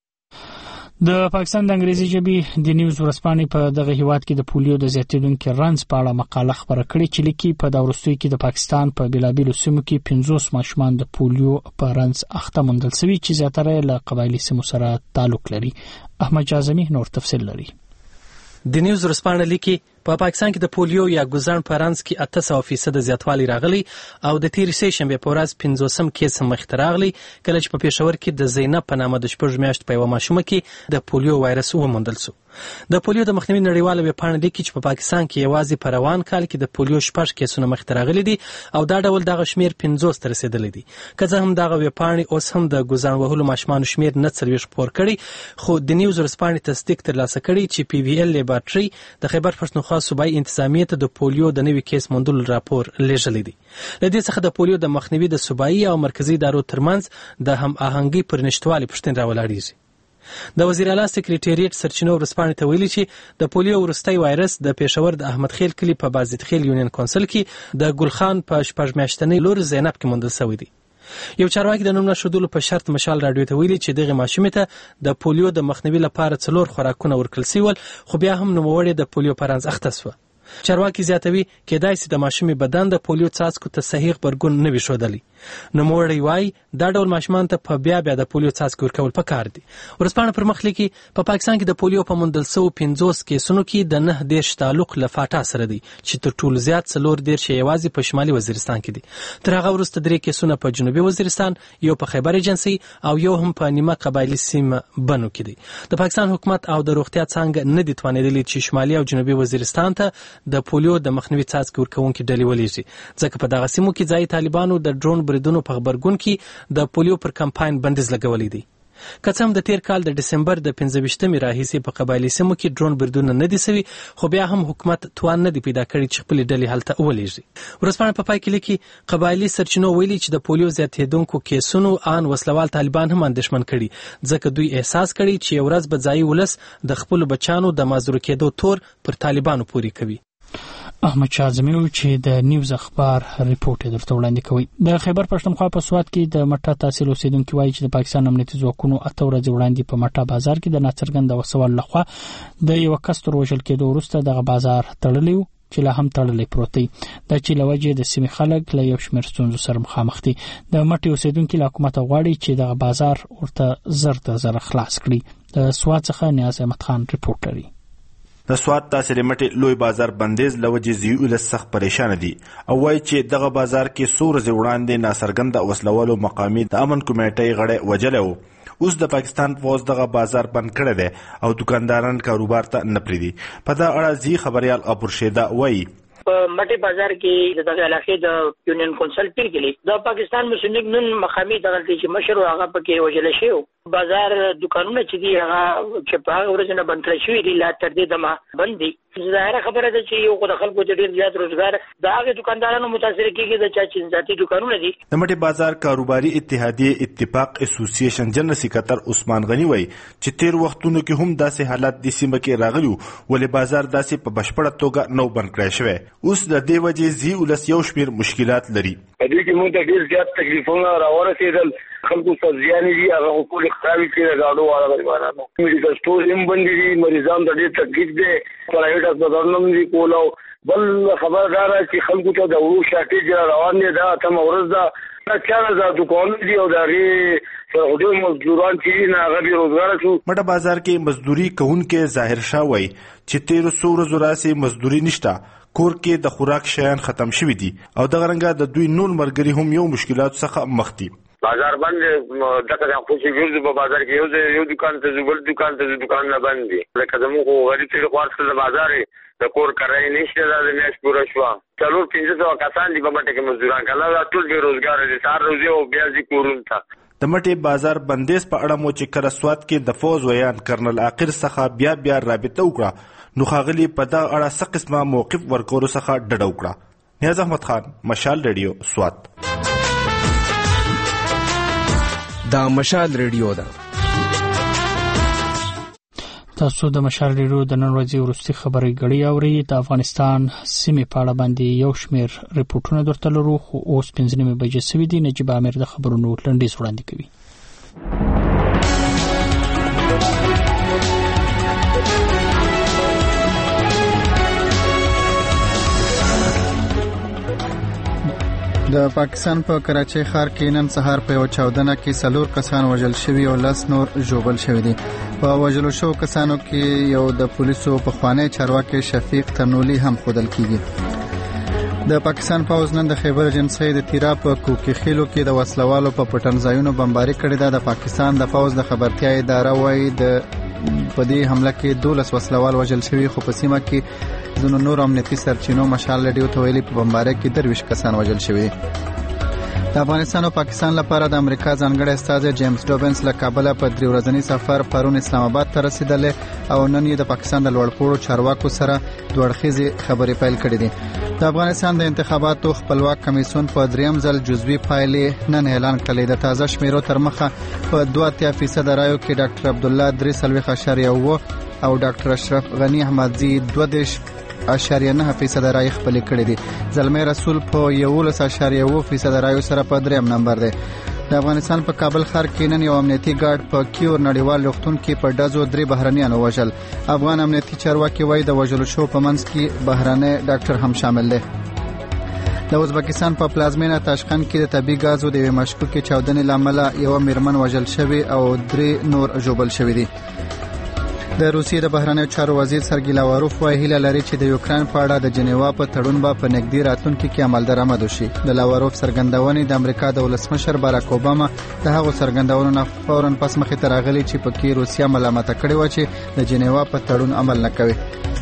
د پاکستان د انګریزي ژبې د نیوز ورځپاڼې په دغه هیواد کې د پولیو د زیاتېدونکو رنځ په اړه مقاله خپره کړې چې لیکي په دا وروستیو کې د پاکستان په بیلابیلو سیمو کې 50 ماشومان د پولیو په رنځ اخته موندل شوي چې زیاتره له قبایلي سیمو سره تعلق لري. احمد جازمي نور تفصیل لري. د نیوز ورځپاڼه لیکي په پاکستان کې د پولیو یا ګوزڼ په رنځ کې 800% زیاتوالی راغلی او د تېرې سې شنبې په ورځ 50 کیس مخې ته راغلی کله چې په پېښور کې د زینب په نامه د 6 میاشتو په یوه ماشومه کې د پولیو وایرس وموندل شو. د پولیو د مخنیوي نړیواله ویبپاڼه لیکي چې په پاکستان کې یوازې په روان کال کې د پولیو 6 کیسونه مخې ته راغلي دي او دا ډول دغه شمیر 50 ته رسیدلی دي. که څه هم دغه ویبپاڼې اوس هم د ګوزڼ وهلو ماشومانو شمیر نه 40 خپور کړي خو د نیوز ورځپاڼې تصدیق ترلاسه کړي چې پی وی ال لیبارټري د خیبر پښتونخوا صوبایي انتظامیې ته د پولیو د نوي کیس موندلو راپور لیږلی دی. له دې څخه د پولیو د مخنیوي د صوبایي او مرکزي ادارو ترمنځ د هم آهنګۍ پر نشتوالي پوښتنې راولاړېږي. د وزیر اعلی سکریټریټ سرچینو ورځپاڼې ته ویلي چې د پولیو وروستی وایرس د پېښور د احمد خیل کلي په بازید خیل یونین کونسل کې د ګلخان په 6 میاشتنۍ لور زینب کې موندل شوی دی. یو چارواکي د نوم نښودلو په شرط مشال راډیو ته ویلي چې دغه ماشومې ته د پولیو د مخنیوي لپاره 4 خوراکونه ورکړل شوي خو بیا هم نوموړې د پولیو په رنځ اخته شوه. چارواکي زیاتوي کېدای شي د ماشومې بدن د پولیو څاڅکو ته صحیح غبرګون نه وي ښودلی. نوموړی وایي دا ډول ماشومان ته په بیا د پولیو څاڅکي ورکول پکار دي. ورځپاڼه پر مخ لیکي په پاکستان کې د پولیو په موندل شوو 50 کیسونو کې د 9 تعلق له فاټا سره دی چې تر ټولو زیات 4 یوازې په شمالي وزیرستان کې دي. تر هغه وروسته 3 کیسونه په جنوبي وزیرستان، یو په خیبر ایجنسي او یو هم په نیمه قبایلي سیمه بنو کې دي. د پاکستان حکومت او د روغتیا څانګه نه دي توانېدلي چې شمالي او جنوبي وزیرستان ته د پولیو د مخنیوي څاڅکي ورکوونکي ډلې ولېږي ځکه په دغه سیمو کې ځایي طالبانو د ډرون بریدونو په غبرګون کې د پولیو پر کمپاین بندیز لګولی دی. که څه هم د تیر کال د ډسمبر د 15مې راهیسې په قبایلي سیمو کې ډرون بریدونه نه دي سوي خو بیا هم حکومت توان نه دی پیدا کړی چې خپلې ډلې هلته ولېږي. ورځپاڼه په پای کې لیکي قبایلي سرچینو ویلي چې د پولیو زیاتېدونکو کیسونو ان وسلوال طالبان هم اندېښمن کړي ځکه دوی احساس کړي چې یو ورځ به ځایي ولس د خپلو بچیانو د معذور کېدو تور پر طالبانو پورې کوي. احمد شازمی چې د نیوز اخبار ریپورت درته وړاندې کوي. د خیبر پښتونخوا په سواد کې د مټه تحصیل اوسیدونکو وایي چې د پاکستان امنیتي ځواکونو 8 ورځې وړاندې په مټه بازار کې د ناڅرګند وسوال لخوا د یو کس تر وژل کېدو وروسته دغه بازار تړلی و چې لا هم تړلی پروت دی. دا چې له وجې د سیمې خلک له یو شمېر ستونزو سره مخامخ دي. د مټې اوسیدونکو له حکومت غواړي چې دغه بازار ورته زر د زر خلاص کړي. د سواد څخه نیاز احمد خان ریپورت لري. د سواد تحصیل مټي لوی بازار بندیز لوجې زیول سخت پریشان دي او وایي چې دغه بازار کې سور ز وړاندې ناڅرګند وسلوالو مقامي د امن کمیټې غړي وجلو. اوس د پاکستان فوج دغه بازار بند کړی دی او دکانداران کاروبار ته نه پریدي. په دا اړه زی خبريال ابو رشیدا وایي په مټي بازار کې د علاقې د یونین کونسل پیر کې د پاکستان مسلم لیگ نن مقامي دغه چې مشر هغه پکې وجل شو. بازار دکانونه چې دي هغه چې په هغه ورځ نه بند کړی شوي دي لا تر دې دمه بند دي. ظاهره خبره ده چې یو د خلکو د ډیر زیات روزګار د هغه دکاندارانو متاثر کیږي د چا چې ذاتي دکانونه دي. د مټي بازار کاروباري اتحادیه اتفاق اسوسییشن جنرال سکرټر عثمان غنی وایي چې تیر وختونو کې هم داسې حالات د سیمه کې راغلي ولې بازار داسې په بشپړه توګه نو بند کړی شوی. اوس د دې وجې زی ولس یو شمیر مشکلات لري. په دې کې موږ ته ډیر زیات تکلیفونه راورسېدل. خلکو سبزیانې دي هغه ټول خرابې کړي راډو والا غریبانو. میډیکل سٹور هم بندې دي. مریضان ته ډېر تکلیف دی. پرایویټ هسپتالونه هم دي کول او بل خبردار چې خلکو ته د ورو شاټیج روان دي. دا تم ورځ ده چاره د دکانونو دی او د هغه مزدوران چې نه هغه بیروزګار شو. مټه بازار کې مزدوري کوونکې ظاهر شاه وای چې 1300 ورځې راسي مزدوري نشته، کور کې د خوراک شیان ختم شوي دي او د غرنګا د دوی نور مرګري هم یو مشکلات څخه مخ دي. بازار باندې دغه خوشي ګرځي په بازار کې یو دکان ته بل دکان ته دکان نه باندې لکه زموږ غریب چې خورسته د بازار د کور کرای نشته د میاش پوره شو. څلور 500 کسان دي په مټه کې مزدوران کله ټول بیروزګار دي، سار روزي او بیا دي کورون ته. د مټي بازار بندیز په اړه مو چې کر سواد کې د فوز ویان کرنل عاقر څخه بیا رابطه وکړه نو خاغلی په دا اړه څه قسمه موقف ورکول څخه ډډه وکړه. نیاز احمد خان، مشال ریډیو، سواد. دا مشال ریډیو ده. تاسو د مشال ریډیو د نن ورځې وروستي خبري غړي اوري. د افغانستان سیمې په اړه باندې یو شمېر ریپورتونه درته لرو، خو اوس 5 بجې سوي دي. نجیب عامر د خبرونو لنډیز وړاندې کوي. د پاکستان په کراچۍ ښار کې نن سهار په یو چاودنه کې 4 کسان وژل شوي او 10 نور ژوبل شوي دي. په وژلو شو کسانو کې یو د پولیسو پخوانی چارواکي شفیق تنولی هم ښودل کیږي. د پاکستان پوځ نن د خیبر ایجنسۍ د تیرا په کوکي خیلو کې د وسلوالو په پټنځایونو بمباري کړې ده. د پاکستان د پوځ د خبرتیا اداره وايي د په دې حمله کې 12 وسلوال وژل شوي، خو په سیمه کې ځینو نور امنیتي سرچینو مشال ریډیو ته ویلي په بمبارۍ کې 23 کسان وژل شوي. د افغانستان او پاکستان لپاره د امریکا ځانګړی استازی جیمز ډوبنس له کابل په 3 ورځنی سفر پرون اسلام آباد ته رسیدلی او نن یې د پاکستان د لوړپوړو چارواکو سره دوړخیزې خبرې پیل کړې دي. د افغانستان د انتخاباتو خپلواک کمیسیون په 3م ځل جزوي پایلې نن اعلان کړې. د تازه شمیرو تر مخه په 2.3% رایو کې ډاکټر عبدالله 3.9 او ډاکټر اشرف غنی احمدزي 2.9% رای خپل کړې دي. زلمي رسول په 11.1% رایو سره په 3م نمبر دی. د افغانستان په کابل ښار کې نن یو امنیتي ګارد په کیور نړیوال روغتون کې په ډزو 3 بهرنیان وژل. افغان امنیتي چارواکي وایي د وژلو شو په منځ کې بهرنی ډاکټر هم شامل دی. د ازبکستان په پلازمینه تاشقند کې د طبي غازو د مشکوکې چاودنې لامل یو میرمن وژل شوی او 3 نور ژوبل شوی دي. د روسیې د بهرنیو چارو وزیر سرګی لاواروف وايي هیله لري چې د یوکرين په اړه د جنیوا په تړون په نږدې راتلونکي کې عمل درآمد وشي. د لاواروف څرګندونې د امریکا د ولسمشر باراک اوباما د هغو څرګندونو نه فوراً پس مخې ته راغلي چې پکې روسیا ملامت کړې و چې د جنیوا په تړون عمل نه کوي.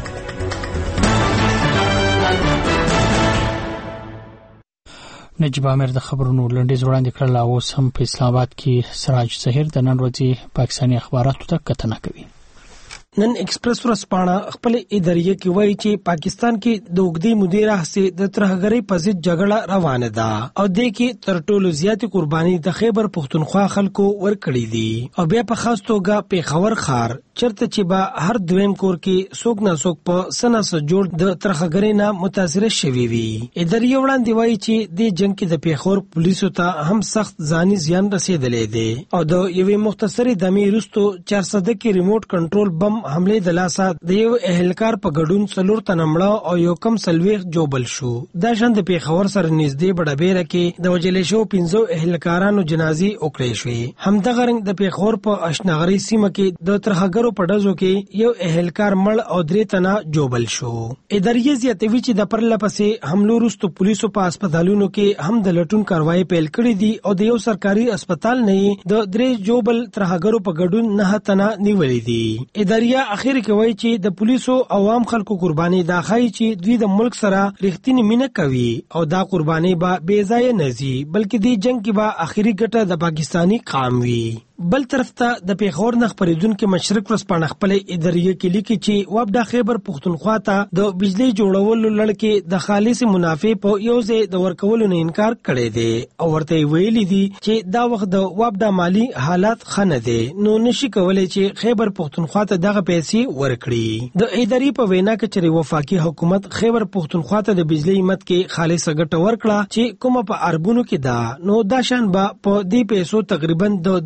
نجیب عامر د خبرونو لنډیز وړاندې کړل. اوس هم په اسلام آباد کې سراج ظهیر د نن ورځې پاکستاني اخباراتو ته کتنه کوي. نن ایکسپریس ورځپاڼه خپل اداریه کې وایي چې پاکستان کې د اوږدې مودې راهیسې د ترهګرۍ په ضد جګړه روانه ده او دې کې تر ټولو زیاتې قرباني د خیبر پښتونخوا خلکو ورکړې دي او بیا په خاص توګه پیښور ښار چرته چې به هر دویم کور کې څوک نه څوک په سناس جوړ د ترهګرۍ نه متاثر شوي وي. اداریه وړاندې وایي چې د جنگ کې د پیښور پولیسو ته هم سخت ځاني زیان رسیدلی دی او د یوې مختصرې دمې وروسته 400 کې ریموټ کنټرول بم حمله د لاسه د یو اهلکار په ګډون 4 تنه مړه او یو کم 40 جوبل شو. دا شند د پیښور سره نږدې بډابېره کې د وجلې شو 15 اهلکارانو جنازي وکړې شوې. همدغه رنګ د پیښور په اشنغري سیمه کې د ترهګرو په ډزو کې یو اهلکار مړ او 3 تنه جوبل شو. اداریه زیاتوي چې د پرله پسې حملو وروسته پولیسو په هسپتالونو کې هم د لټون کاروایی پیل کړې دي او د یو سرکاري هسپتال نه د 3 جوبل ترهګرو په ګډون 9 تنه نیولې دي. اداریه اخر کې وایي چې د پولیسو عوام خلکو قرباني دا ښایي چې دوی د ملک سره رښتینی مینه کوي او دا قرباني به بې ځایه نه ځي بلکې د جنگ کې به اخري ګټه د پاکستانی قوم وي. بل طرف ته د پیښور نه خبرېدونکو مشرق ورځپاڼه خپل اداریه کې لیکي چې وابډا خیبر پښتونخوا ته د بجلی جوړولو لړ کې د خالص منافع په یو ځای د ورکولو نه انکار کړی دی او ورته ویلي دي چې دا وخت د وابډا مالی حالات خنه دي نو نشي کولای چې خیبر پښتونخوا ته دغه پیسې ورکړي. د ادارې په وینا کې چې وفاقي حکومت خیبر پښتونخوا ته د بجلی مت کې خالص ګټه ورکړه چې کومه په اربونو کې ده نو دا شان به په دې پیسو تقریبا د 300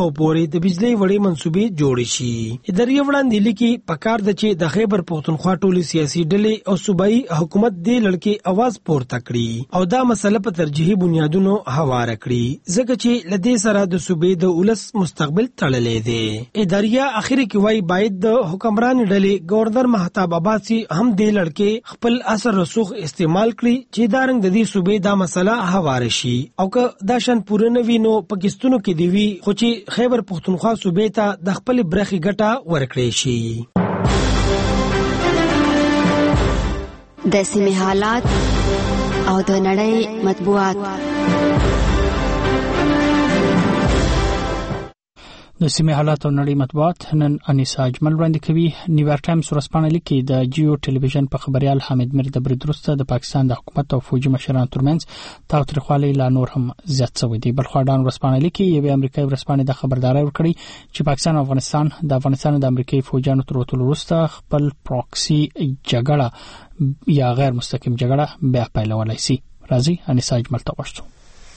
پورې د بجلی وړې منصوبې جوړې شي. اداري وړاندې لیکي پکار د چې د خیبر پختونخوا ټولې سیاسي ډلې او صوبایي حکومت دې لړکې اواز پورته کړي او دا مسله په ترجیحي بنیادونو هواره کړي ځکه چې لدې سره د صوبې د ولس مستقبل تړلې دی. اداريه اخر کې وايي باید د حکمران ډلې گورنر مهتاب عباسي هم دې لړکې خپل اثر رسوخ استعمال کړي چې دا رنګ د دې صوبې دا مسله هواره شي او که دا شان پوره نه وي نو پاکستانو کې دی وی خو چې خیبر پختونخوا صوبې ته د خپل برخي ګټه ورکړي شي. د سیمې حالات او د نړۍ مطبوعات. د سیمې حالات او نړۍ مطبوعات نن انیسا اجمل وړاندې کوي. نیویارک ټایمز ورځپاڼه لیکي د جیو ټلویزیون په خبريال حامد میر د برید وروسته د پاکستان د حکومت او فوجي مشرانو ترمنځ تاوتریخوالی لا نور هم زیات شوی دی. بلخوا ډان ورځپاڼه لیکي یوه امریکایي ورځپاڼه د خبرداري ورکړي چې پاکستان او افغانستان د امریکایي فوجانو تر وټولو وروسته خپل پروکسي جګړه یا غیر مستقیم جګړه بیا پیلولای شي. راځي انیسا اجمل ته ورسو.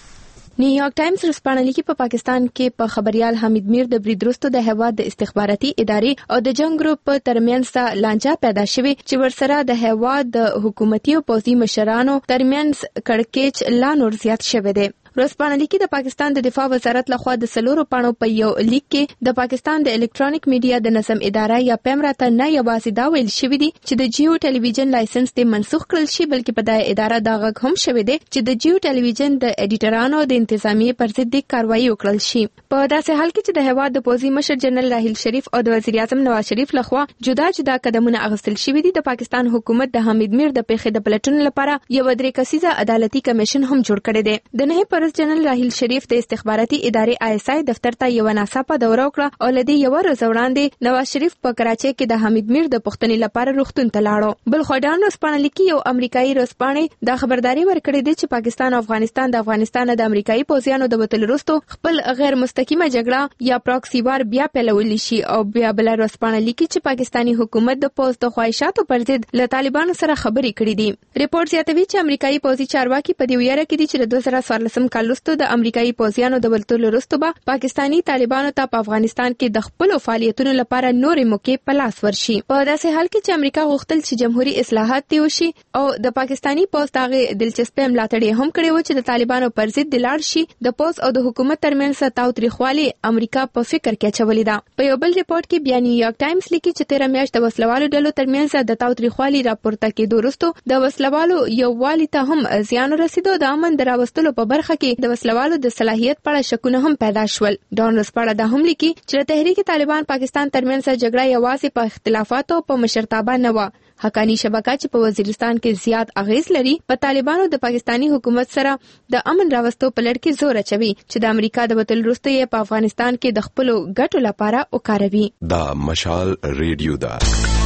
نیویارک ټایمز رسپانه لیکي په پاکستان کې په خبريال حمید میر د برید وروسته د هیواد د استخباراتي ادارې او د جنگ ګروپ ترمنځ لانجه پیدا شوه چې ورسره د هیواد د حکومتي او پوځي مشرانو ترمنځ کړکېچ لا نور زیات شوه دی. ورځپاڼه لیکي د پاکستان د دفاع وزارت لخوا د سلورو پاڼو په یو لیک کې د پاکستان د الکترونیک میډیا د نظم اداره یا پیمرا ته نه یوازې دا ویل شوی دی چې د جیو ټلویزیون لایسنس ته منسوخ کړل شي بلکې په دغه اداره دا غږ هم شوی دی چې د جیو ټلویزیون د اډیټرانو د انتظامیه پر ضد کاروایی وکړل شي. په داسې حال کې چې د هیواد د پوځي مشر جنرال راحیل شریف او د وزیر اعظم نواز شریف لخوا جدا جدا قدمونه اخیستل شوي دي. د پاکستان حکومت د حمید میر د پیښې د پلټنې لپاره یو درې کسیزه عدالتي کمیشن هم جوړ کړی دی. د نه پرز جنرال راحیل شریف د استخباراتي ادارې ISI دفتر ته یو ناڅاپه دوره وکړه او لدی یو ورځ وړاندې نواز شریف په کراچۍ کې د حمید میر د پښتنې لپاره روغتون ته لاړو. بل خډان رسپانه لیکي یو امریکایي رسپانه د خبرداري ورکړې ده چې پاکستان او افغانستان د امریکایي پوځیانو د وتل وروسته خپل غیر مستقیمه جګړه یا پراکسی وار بیا پیلولی شي او بیا بل رسپانه لیکي چې پاکستانی حکومت د پوز د خواهشاتو پر ضد له طالبانو سره خبرې کړې دي. ریپورت زیاتوي چې امریکایي پوځي چارواکي په دې ویره کې دي چې د 2014 کال وروسته د امریکایي پوځیانو د ولتلو وروسته به پاکستانی طالبانو ته په افغانستان کې د خپل فعالیتونو لپاره نورې موقع په لاس ورشي. په داسې حال کې چې امریکا غوښتل چې جمهوریت اصلاحات دی وشي او د پاکستانی پوځ دغه دلچسپي ملاتړ هم کړی و چې د طالبانو پر ضد د لاړ شي د پوځ او د حکومت ترمنځ تاوتریخوالی امریکا په فکر کې چولې ده. په یو بل ریپورت کې بیا نیویارک ټایمز لیکي چې 13 میاشت د وسلوالو ډلو ترمنځ د تاوتریخوالی راپورته کېدو وروسته د وسلوالو یووالي ته هم زیان رسیدو. د امن دراوستلو په برخه کې د وسلوالو د صلاحیت په اړه شکونه هم پیدا شول. ډان رسپاړه د هم لیکي چې تحریک طالبان پاکستان ترمنځ جګړه یوازې په اختلافاتو په مشرتابه نه و. حقانی شبکه چې په وزیرستان کې زیات اغیز لري په طالبانو د پاکستانی حکومت سره د امن راوستو په لړ کې زور اچوي چې د امریکا د وتل وروسته یې په افغانستان کې د خپل ګټو لپاره وکاروي. دا مشال ریډیو دا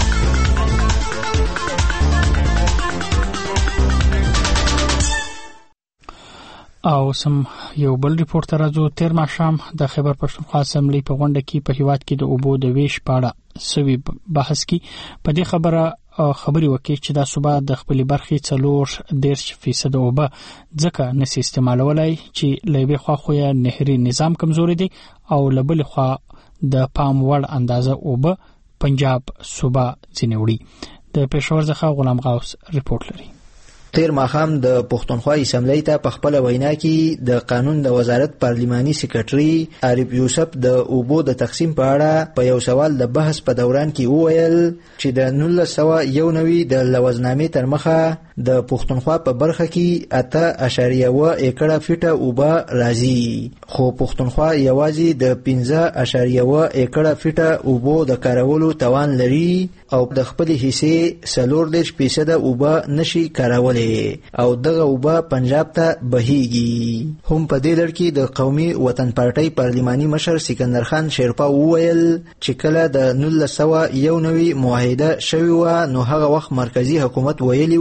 او سم یو بل ریپورت راځو. تیر ماښام د خیبر پښتونخوا اسمبلی په غونډه کې په هیواد کې د اوبو د ویش پاړه سوي بحث کې په دې خبري وکړي چې دا صوبه د خپل برخې 40% اوبه ځکه نشي استعمالولای چې لوي خواخویا نهري نظام کمزوري دي او لبل خوا د پام وړ اندازه اوبه پنجاب صوبه ځنوړي. د پېښور څخه غلام غوث ریپورت لري. تیر ماښام د پښتونخوا اسمبلی ته په خپل وینا کې د قانون د وزارت پارلیماني سکرټري عارف یوسف د اوبو د تقسیم په اړه په یو سوال د بحث په دوران کې وویل چې د 1991 د لوزنامې تر مخه د پښتونخوا په برخه کې 8.1 ایکړه فیټه اوبه راځي خو پښتونخوا یوازې د 15.1 ایکړه فیټه اوبو د کارولو توان لري او د خپل حصے 40% اوبه نشي کارولای او دغه اوبه پنجاب ته بهيږي. هم په دې لړ کې د قومي وطن پارټۍ پارلیماني مشر سکندر خان شیرپا وویل چې کله د 1991 معاهده شوی و نو هغه وخت مرکزی حکومت ویلی وو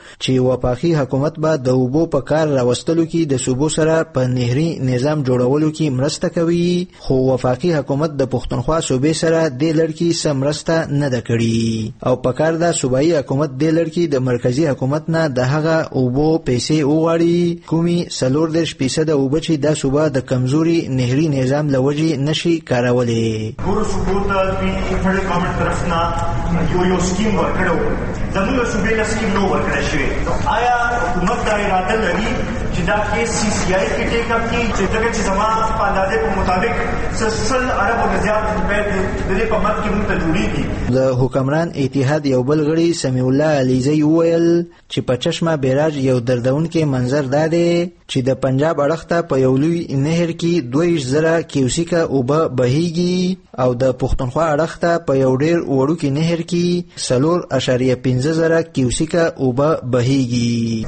چې وفاقي حکومت به د اوبو په کار راوستلو کې د صوبو سره په نهري نظام جوړولو کې مرسته کوي، خو وفاقي حکومت د پښتونخوا صوبې سره د لړ کې سم مرسته نه ده کړې او په کار دا صوبایي حکومت د لړ کې د مرکزی حکومت نه د هغه اوبو پیسې وغواړي کومي 40% اوبه چې دا صوبه د کمزوري نهري نظام لوجې نشي کارولی. ګورو صوبو ته په فدرال ګورنمنت طرف نه یو سکیم ورکړو، زموږ صوبې له سکیم نو ورکړل شوی. نو آیا حکومت دا اراده لري چې دا کیس CCI کې ټیک اپ کړي چې دغه چې زما په اندازې په مطابق 100 ارب او زیات روپۍ د دې په مد کې موږ ته جوړیږي؟ د حکمران اتحاد یو بل غړي سمیع الله علیزی وویل چې په چشمه بیراج یو دردونکي منظر دا دی چې د پنجاب اړخ ته په یو لوی نهر کې 20,000 کیوسیکه اوبه بهیږي او د پښتونخوا اړخ ته په یو ډیر وړوکی نهر کې 4.15 کیوسیکه اوبه بهیږي.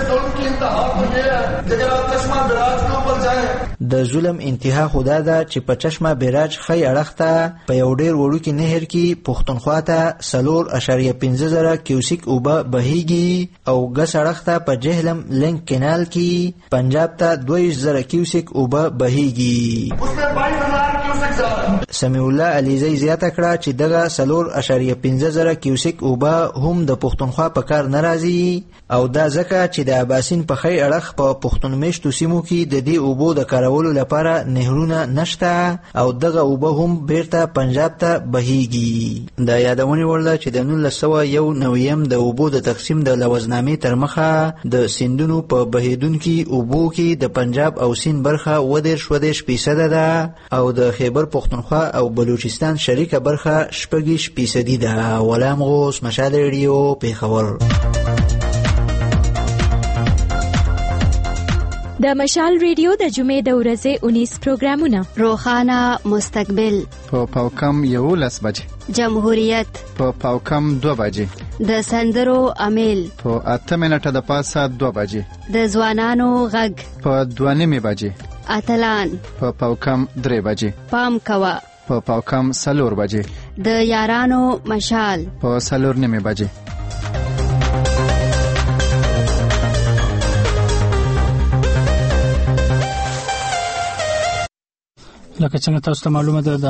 د ظلم انتها خدا ده چې په چشمه بیراج خی اړخ ته په یو ډیر وړوکی نهر کې پښتونخوا ته 4.15 کیوسیک اوبه بهیږي او ګس اړخ ته په جهلم لینک کینال کې پنجاب ته 20,000 کیوسیک اوبه بهیږي. سمیع الله علیزی زیاته کړه چې دغه 4.15 کیوسیک اوبه هم د پښتونخوا په کار ناراضي او دا ځکه چې د اباسین په خی اړخ په پښتون میشتو سیمو کې د دې اوبو د کارولو لپاره نهرونه نشته او دغه اوبه هم بیرته پنجاب ته بهیږي. د یادونې وړ ده چې د 1991 د اوبو د تقسیم د لوزنامې تر مخه د سیندونو په بهیدونکي اوبو کې د پنجاب او سیند برخه 20% ده او د خیبر پښتونخوا او بلوچستان شریکه برخه 6% ده. غلام غوث، مشال ریډیو، پیښور. د مشال ریډیو د جمعې د ورځې 19 پروګرامونه: روخانه مستقبل په پاوکم 11 بجې، جمهوریت په پاوکم 2 بجې، د سندرو امیل په 8 منټه د پاسه 2 بجې، د ځوانانو غږ په 2:30 بجې، اتلان په پاوکم 3 بجې، پام کوا په پاوکم 4 بجې، د یارانو مشال په 4:30 بجې. لکه څنګه تاسو ته معلومه ده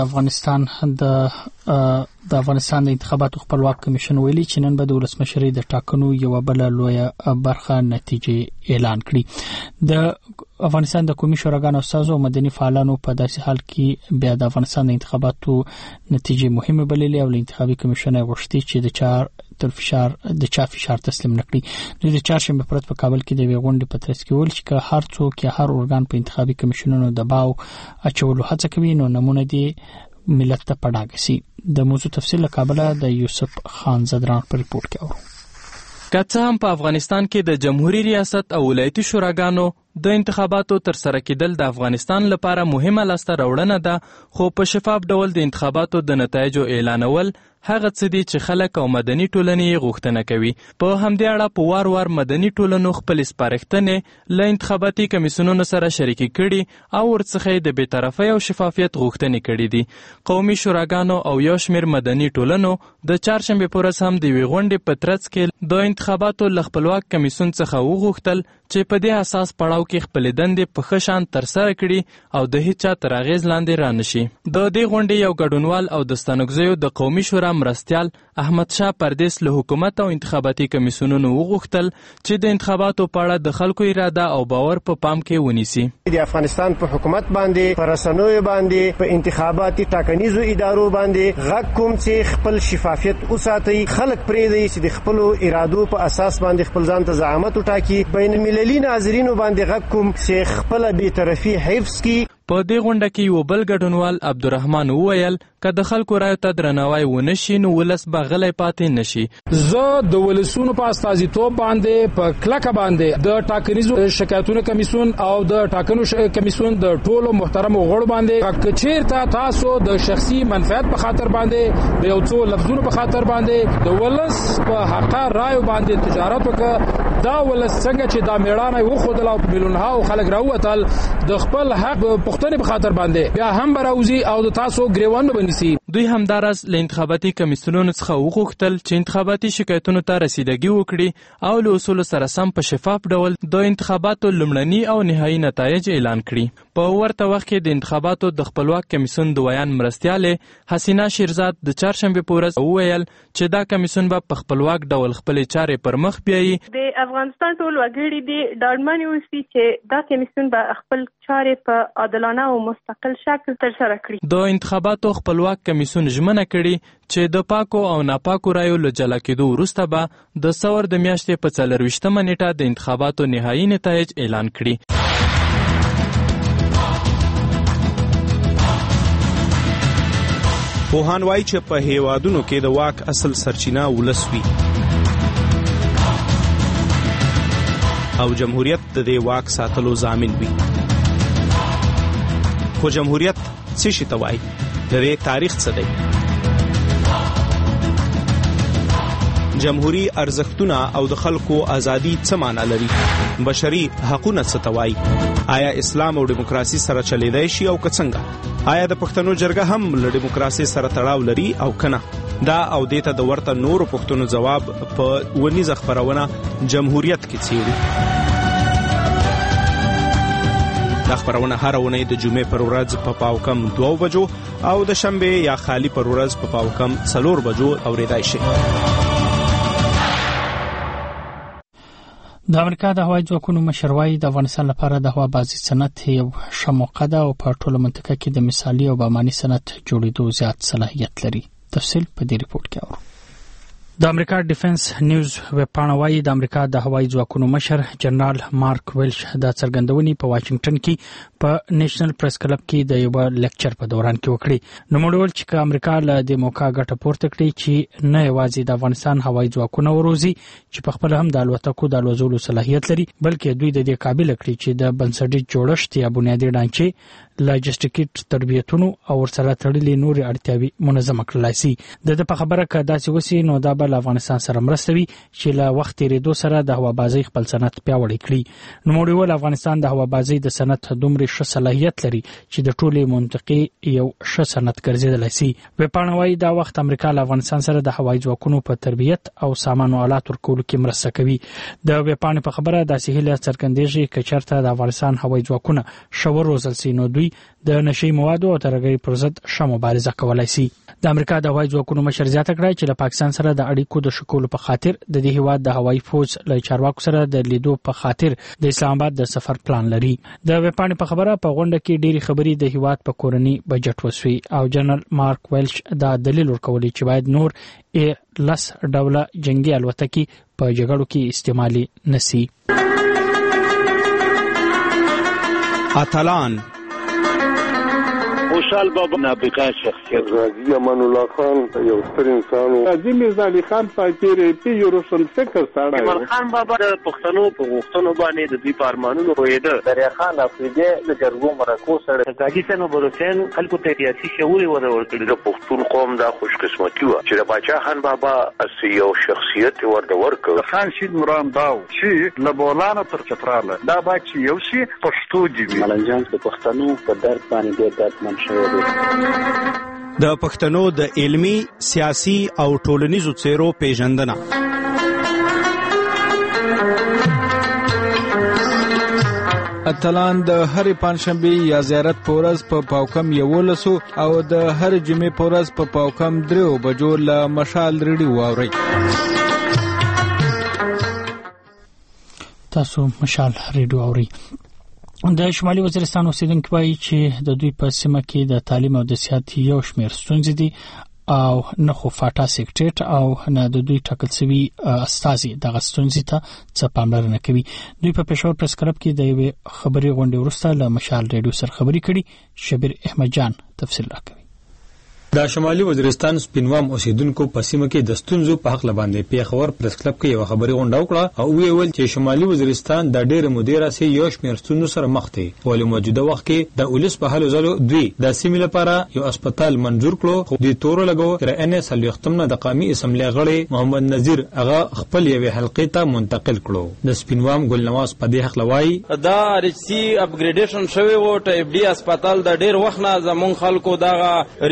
د افغانستان د انتخاباتو خپلواک کمیشن ویلي چې نن به د ولسمشرۍ د ټاکنو یو بل لویه برخه نتیجې اعلان کړي. د افغانستان د قومي شوراګانو استازو او مدني فعالانو په داسې حال کې بیا د افغانستان د انتخاباتو نتیجې مهمه بللې او انتخابي کمیشن غوښتي چې د چا فشار تسلیم نکړي. د چهارشنبه پرد په کابل کې د غونډې په ترڅ کې ویل چې هر څوک یا هر ارګان په انتخابي کمیشنونو دباو اچولو هڅه کوي نو نمونه دي ملت ته پډاګ سي. د موضوع تفصیل له کابل د یوسف خان زدران په ریپورت کې اورو. که څه هم په افغانستان کې د جمهوریت ریاست او ولایتي شوراګانو د انتخاباتو تر سره کېدل د افغانستان لپاره مهمه لاسته راوړنه ده، خو په شفاف ډول د انتخاباتو د نتایجو اعلانول هغه څه دي چې خلک او مدني ټولنې غوښتنه کوي. په همدې اړه په وار مدني ټولنو خپل سپارښتنې له انتخاباتي کمیسیونونو سره شریکي کړي او ورڅخه د بی‌طرفۍ او شفافیت غوښتنې کړي دي. قومي شوراګانو او یو شمېر مدني ټولنو د چهارشنبه په ورځ هم د یوې غونډې په ترڅ کې د انتخاباتو له خپلواک کمیسیون څخه وغوښتل چې په دې اساس پړاو کې خپل دندې په ښه شان ترسره کړي او د هیڅ چا تر اغېز لاندې رانشي. د دې غونډې یو ګډونوال او د ستانکزیو د قومي شورا مرستیال احمد شاه پردیس له حکومت او انتخاباتي کمیسیونونو وغوښتل چې د انتخاباتو په اړه د خلکو اراده او باور په پام کې ونیسي. د افغانستان په حکومت باندې، په رسنیو باندې، په انتخاباتي ټاکنیزو ادارو باندې غږ کوم چې خپل شفافیت وساتي، خلک پرېږدي چې د خپل ارادو په اساس باندې خپل ځان ته زعامت وټاکي. بین المللي ناظرینو باندې غږ کوم چې خپل بی‌طرفي حفظ کړي. په دې غونډه کې یو بل ګډونوال عبدالرحمن وویل که د خلکو رایو ته درناوی ونشي نو ولس به غلی پاتې نشي. زه د ولسونو په استازیتوب باندې په کلکه باندې د ټاکنیزو شکایتونو کمیسیون او د ټاکنو کمیسیون د ټولو محترمو غړو باندې چیرته تاسو د شخصي منفعت په خاطر باندې د یو څو لفظونو په خاطر باندې د ولس په حق رایو باندې تجارت وکړه، دا ولس څنګه چې دا میړانه وخودل او ملیونها خلک راووتل د خپل حق پښتنې په خاطر باندې بیا هم براوزي او د تاسو ګریوان بنسي. دوی همداراز له انتخاباتي کمیسیونونو څخه وغوښتل چې انتخاباتي شکایتونو ته رسیدګي وکړي او له اصولو سره سم په شفاف ډول د انتخاباتو لومړني او نهایي نتایج اعلان کړي. په ورته وخت کې د انتخاباتو د خپلواک کمیسیون د ویان مرستیالې حسینا شیرزاد د چهارشنبې په ورځ وویل چې دا کمیسیون به په خپلواک ډول خپلې چارې پر مخ بیایي. د افغانستان ټول وګړي دې ډاډمن اوسي چې دا کمیسیون به خپل چارې په عادلانه او مستقل شکل ترسره کړي. د انتخاباتو خپلواک کمیسیون ژمنه کړي چې د پاکو او ناپاکو رایو له جلا کېدو وروسته به د سور د میاشتې په 24مه نیټه د انتخاباتو نهایي نتایج اعلان کړي. پوهان وایي چې په هیوادونو کې د واک اصل سرچینه ولس وي او جمهوریت د دې واک ساتلو ضامن وي. خو جمهوریت څه شي ته وایي؟ د دې تاریخ څه دی؟ جمهوری ارزښتونه او د خلکو ازادي څه معنی لري؟ بشري حقوقونه څه ته وایي؟ آیا اسلام او دیموکراسي سره چلیدای شي او که څنګه؟ آیا د پښتنو جرګه هم له دیموکراسي سره تړاو لري او کنه؟ دا او دیته د ورته نورو پښتنو جواب په ونیزه خبرونه جمهوریت کې څیړي. دا خبرونه هر ونې د جمعې پر ورځ په پاوکم 2 بجو او د شنبه یا خالی پر ورځ په پاوکم 4 بجو اوریدای شي. د امریکا د هوایي ځواکونو مشر وایي د افغانستان لپاره د هوا بازي صنعت یو ښه موقع ده او په ټوله منطقه کې د مثالي او باماني صنعت جوړېدو زیات صلاحیت لري. تفصیل په دې ریپورت کې اورو. د امریکا ډیفنس نیوز ویبپاڼه وایي د امریکا د هوایي ځواکونو مشر جنرال مارک ویلش د څرګندونې په واشنگټن کې په نېشنل پریس کلب کې د یو لیکچر په دوران کې وکړي. نو موږ چې امریکا له دې موقع ګټه پورته کړي چې نه یوازې د افغانستان هوایي ځواکونه وروزي چې په خپل هم د الوتکو د الوزولو صلاحیت لري، بلکې دوی د دې قابل کړي چې د بنسټیز جوړښت یا بنیادی ډانچې لاجستیکي تربیتونو او ورسره تړلې نورې اړتیاوې منظم کړلای شي. د په خبره که داسې وسی نو دا به افغانستان سره مرسته وي چې له وخت تیریدو سره د هوابازي خپل صنعت پیاوړی کړي. نو موږ ول افغانستان د هوابازي د صنعت دومره ښه صلاحیت لري چې د ټولې منطقې یو ښه صنعت ګرځیدلی شي. ویبپاڼه وایي دا وخت امریکا له افغانستان سره د هوایي ځواکونو په تربیت او سامان او آلات ورکولو کې مرسته کوي. د ویبپاڼې په خبره داسې هیله څرګندېږي چې چېرته د افغانستان هوایي ځواکونه ښه وروزل شي نو دوی د نشي موادو او ترهګرۍ پر ضد ښه مبارزه کولای شي. د امریکا د هوایي ځواکونو مشر زیاته کړه چې له پاکستان سره د اړیکو د شکولو په خاطر د دې هیواد د هوایي فوج له چارواکو سره د لیدو په خاطر د اسلام آباد د سفر پلان لري. د ویبپاڼې په خبره په غونډه کې ډېری خبرې د هیواد په کورنی بجټ وسوي او جنرال مارک ویلش دا دلیل ورکوي چې باید نور لس ډوله جنگي الوتکې په جګړو کې استعمالي نشي. اتلان خوشحال بابا نابغه شخصیت، غازی امان الله خان یو ستر انسان، غازی میرزا علي خان فقیر یو روشن فکر سره، جمال خان بابا د پښتنو په غوښتنو باندې د دوی په ارمانونو پوهېده، دریا خان افریدي د جرګو مرکو سره، غازی سنو بروسین خلکو ته سیاسي شعور ورکړي. د پښتون قوم دا خوش قسمتي و چې د باچا خان بابا اسی یو شخصیت ورکړ. خان شید مرام داو چې لبولانه تر چتراله دا باچ یو شي پښتو دی. ملنجان د پښتنو په درد باندې ډېر دردمن د پښتنو د علمی، سیاسي او ټولنیزو څیرو پیژندنه. اتلان د هر پنځشنبه یا زیارت په ورځ په پاوکم 11 او د هر جمعې په ورځ په پاوکم 3 بجو له مشال ریډیو واوري. تاسو مشال ریډیو اوري. د شمالي وزیرستان اوسیدونکو وایي چې د دوی په سیمه کې د تعلیم او د صحت یو شمېر ستونزې دي او نه خو فاټا سیکریټریټ او نه د دوی ټاکل شوي استازي دغه ستونزې ته څه پاملرنه کوي. دوی په پېښور پریس کلب کې د یوې خبري غونډې وروسته له مشال ریډیو سره خبري کړي. شبیر احمد جان تفصیل راکوي. د شمالي وزیرستان سپینوام اوسیدونکو په سیمه کې د ستونزو په حق لباندې پیښور پریس کلب کې یو خبري غونډه وکړه او ویل چې شمالي وزیرستان د ډېر مدیره سي یو شمېر ستونزو سره مخ دي. ولې موجوده وخت کې د اولس په حالو زلو دوی د سیمې لپاره یو هسپتال منظور کړو خو د تور لګو تر ان اس الختمنه د قومي اسمبلی غړي محمد نذیر هغه خپل یوې حلقې ته منتقل کړو. د سپینوام ګلنواز په دې حق لوي دا ارچي اپګریډیشن شوی وو ټایپ ډي هسپتال د ډېر وخت نه زمون خلکو دا ریکوېسټونه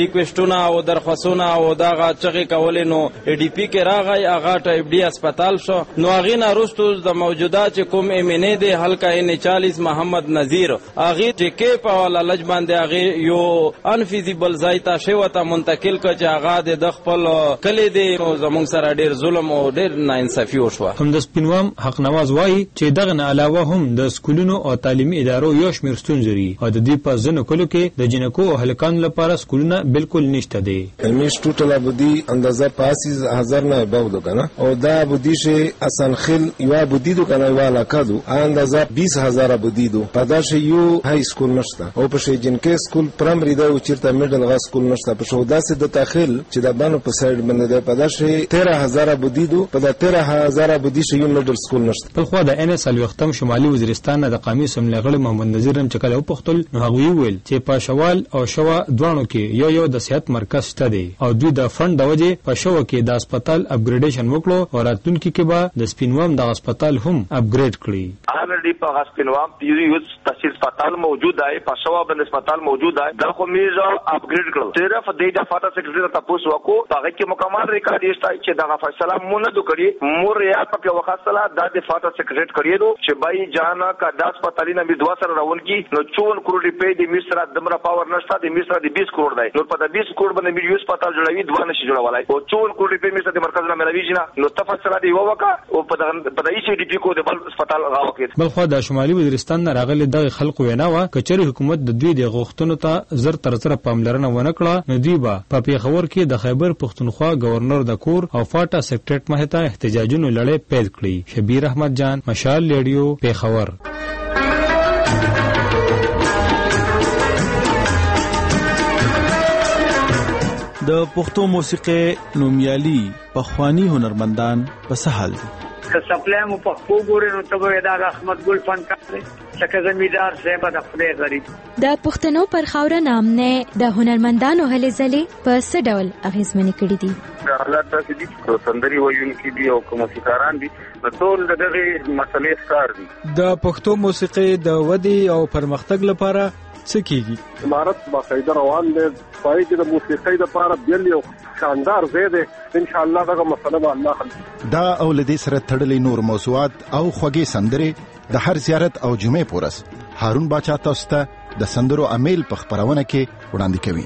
شکایتونه او درخواستونه او دغه چغې کولې نو ADP کې راغی هغه ټایپ ډي هسپتال شو نو هغې نه وروستو د موجوده چې کوم MNA دی حلقه N40 محمد نذیر هغې ټیکې په لالچ باندې هغې یو انفیزیبل ځای ته شوی ته منتقل کړه چې هغه د خپل کلی دی نو زموږ سره ډېر ظلم او ډېر ناانصافي وشوه. هم د سپینوام حق نواز وایي چې دغه نه علاوه هم د سکولونو او تعلیمي ادارو یو شمېر ستونزې لري او د دې په ځینو کلو کې د جنکو او هلکانو لپاره سکولونه بالکل نشته دی. همیش ټوټل ابدي اندازه 5000 نه باندې کنه او دا ابدي شي اسان خل یو ابدي دو کنه یو علاقه دو اندازه 20000 ابدي دو پداش یو های سکول نشته او په شي جنکې سکول پرایمري دا او چیرته میډل غا سکول نشته په شو داسې د تاخيل چې د بانو په سایډ باندې د پداش 13000 ابدي دو په دا 13000 ابدي شي یو میډل سکول نشته. په خو د NS الوختم شمالي وزیرستان د قومي سملې غړي محمد نذیر هم چکل او پختل نو هغه ویل چې په شوال او شوا دوانو کې یو د صحت مرکز شته دی او دوی د فند د وجه په شو کې د هسپتال اپګریډیشن وکړو او راتلونکي کې به د سپینوام د هسپتال هم اپګریډ کړي. already په سپینوام یو تحصیل هسپتال موجود دی په شوا باندې هسپتال موجود دی دا خو میز اپګریډ کړو صرف د فاټا سیکریټری ته تاسو وکړو هغه کې مکمل ریکارډ یې چې دا فیصله مونږ نه کړی مور یا په وخاصله د فاټا سیکریټری کړی دو چې بای جانا کا د هسپتال نه بي 2 سره راول کی نو 54 کروڑ روپے د میسرا دمرا پاور نشته د میسرا د 20 کروڑ دی نو په د 20 کروڑ باندې میډیو هسپتال جوړوي دوه نشي جوړولای او 54 کروڑ روپے میسرا د مرکز نه ملوي جنا نو تفصیل دی وکا او په د ECDP کو د بل هسپتال راوکې بل خو د شمالي وزیرستان نه راغلي د خلکو وینا وا کچري حکومت د دوی د غوښتنو ته زر تر سره پاملرنه ونه کړه نو دوی په پیښور کې د خیبر پښتونخوا گورنر د کور او فاټا سیکریټریټ مخې ته احتجاجونو لړۍ پیل کړې. شبیر احمد جان مشال ریډیو پیښور. د پښتو موسیقي نومیالي پخوانی هنرمندان په سهال دي که سپلای مو په خو ګورې نو ته به دا احمد ګل فنکار دی لکه زمیدار صاحب د خدای غریب د پښتنو پر خاوره نامنه د هنرمندانو هلې ځلې په څه ډول اغیزمنې کړې دي. حالات داسې دي چې سندري وایونکي دي او موسیقاران دي نو ټول دغه مسلې ښکار دي. د پښتو موسیقي د ودې او پرمختګ لپاره څه کیږي؟ امارت باقاعده روان دي پای کې د موسیقۍ لپاره بیل یو شاندار زیاده ان شاء الله دا مسله به الله حل دا او لدی سره تړلې نور موضوعات او خوږې سندرې د هر زیارت او جمعې پورس هارون باچا تاسو ته د سندرو امیل په خبرونه کې وړاندې کوي.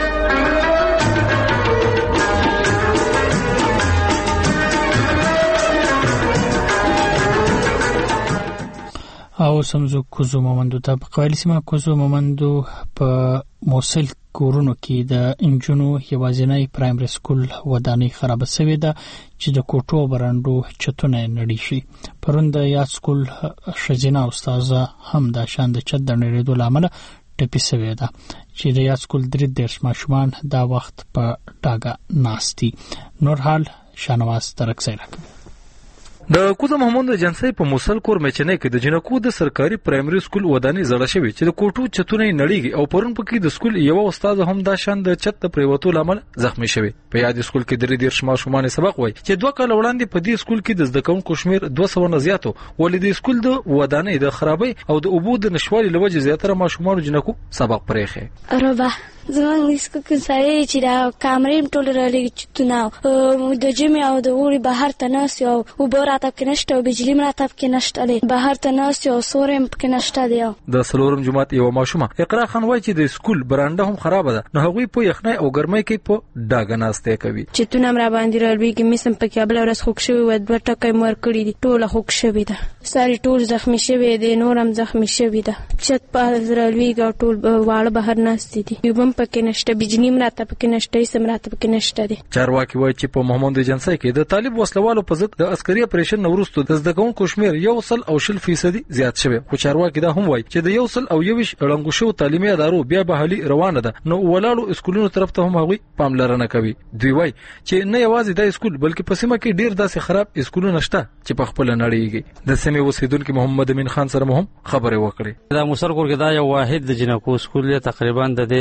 او سمزو کوزو مومندو ته په قبایلی سیمه کوزو مومندو په موصل کورونو کې د انجونو یوازینی پرایمري سکول ودانۍ خراب شوې ده چې د کوټو برانډو چتونه نړۍ شي. پرون د یاد سکول شجنا استاده هم د شان د چت د نړیدو لامل ټپي شوې ده چې د یاد سکول 3 ماشومان دا وخت په ټاګه ناشتي. نور حال شانواز ترکسي راکوي. د کوزه محمود جنسي په موصل کور میچنې کې د جنکو د سرکاري پرایمري سکول ودانۍ زړه شوی چې د کوټو چتونه نړیږي او پرون پکې د سکول یو استاد هم دا شان د چت د پریوتو لامل زخمی شوی. په یاد سکول کې 3 ماشومان سبق وای چې 2 کال وړاندې په دې سکول کې د زده کوونکو شمیر 200 نه زیاتو ولې د سکول د ودانۍ د خرابۍ او د اوبو د نشوالي لوجه زیاتره ماشومان جنکو سبق پرېخه. ربا زمونږ سکول کې سړی چې دا کامرې ټول رالي چتونه د جمع او د اوري بهر ته ناس او وبراته کې نشته او بجلی مراتب کې نشته لري بهر ته ناس او سورم کې نشته دی. د سلورم جماعت یو ماشومه اقرا خان وای چې د سکول برانډه هم خراب ده نو هغوی په یخنۍ او ګرمۍ کې په ډاګه ناسته کوي. چتونه را باندې رالوي کې میسم په کابل ورس خوښ شوی و د ټکې مر کړی دي ټول خوښ شوی ده ساري ټول زخمی شوی دي نورم زخمی شوی ده چت په رالوي ټول واړه بهر ناشته دي یوبم پکې نشته بجلی مراتب کې نشته سم مراتب کې نشته دي. چارواکي وای چې په محمود جنسي کې د طالب وسلوالو په ضد د عسکري اپریشن نورستو د زده کوونکو شمیر 100% زیات شوی خو چارواکي دا هم وای چې د 120 رنګو شو تعلیمي ادارو بیا بحالي روانه ده نو ولالو اسکولونو طرف ته هم هغوی پاملرنه کوي. دوی وای چې نه یوازې د اسکول بلکې په سیمه کې ډیر داسې خراب اسکولونه شته چې په خپل نړیږي. د سیمې اوسیدونکو محمد امین خان سره هم خبرې وکړې. دا موصل کور کې دا یو واحد د جنکو اسکول تقریبا د دې د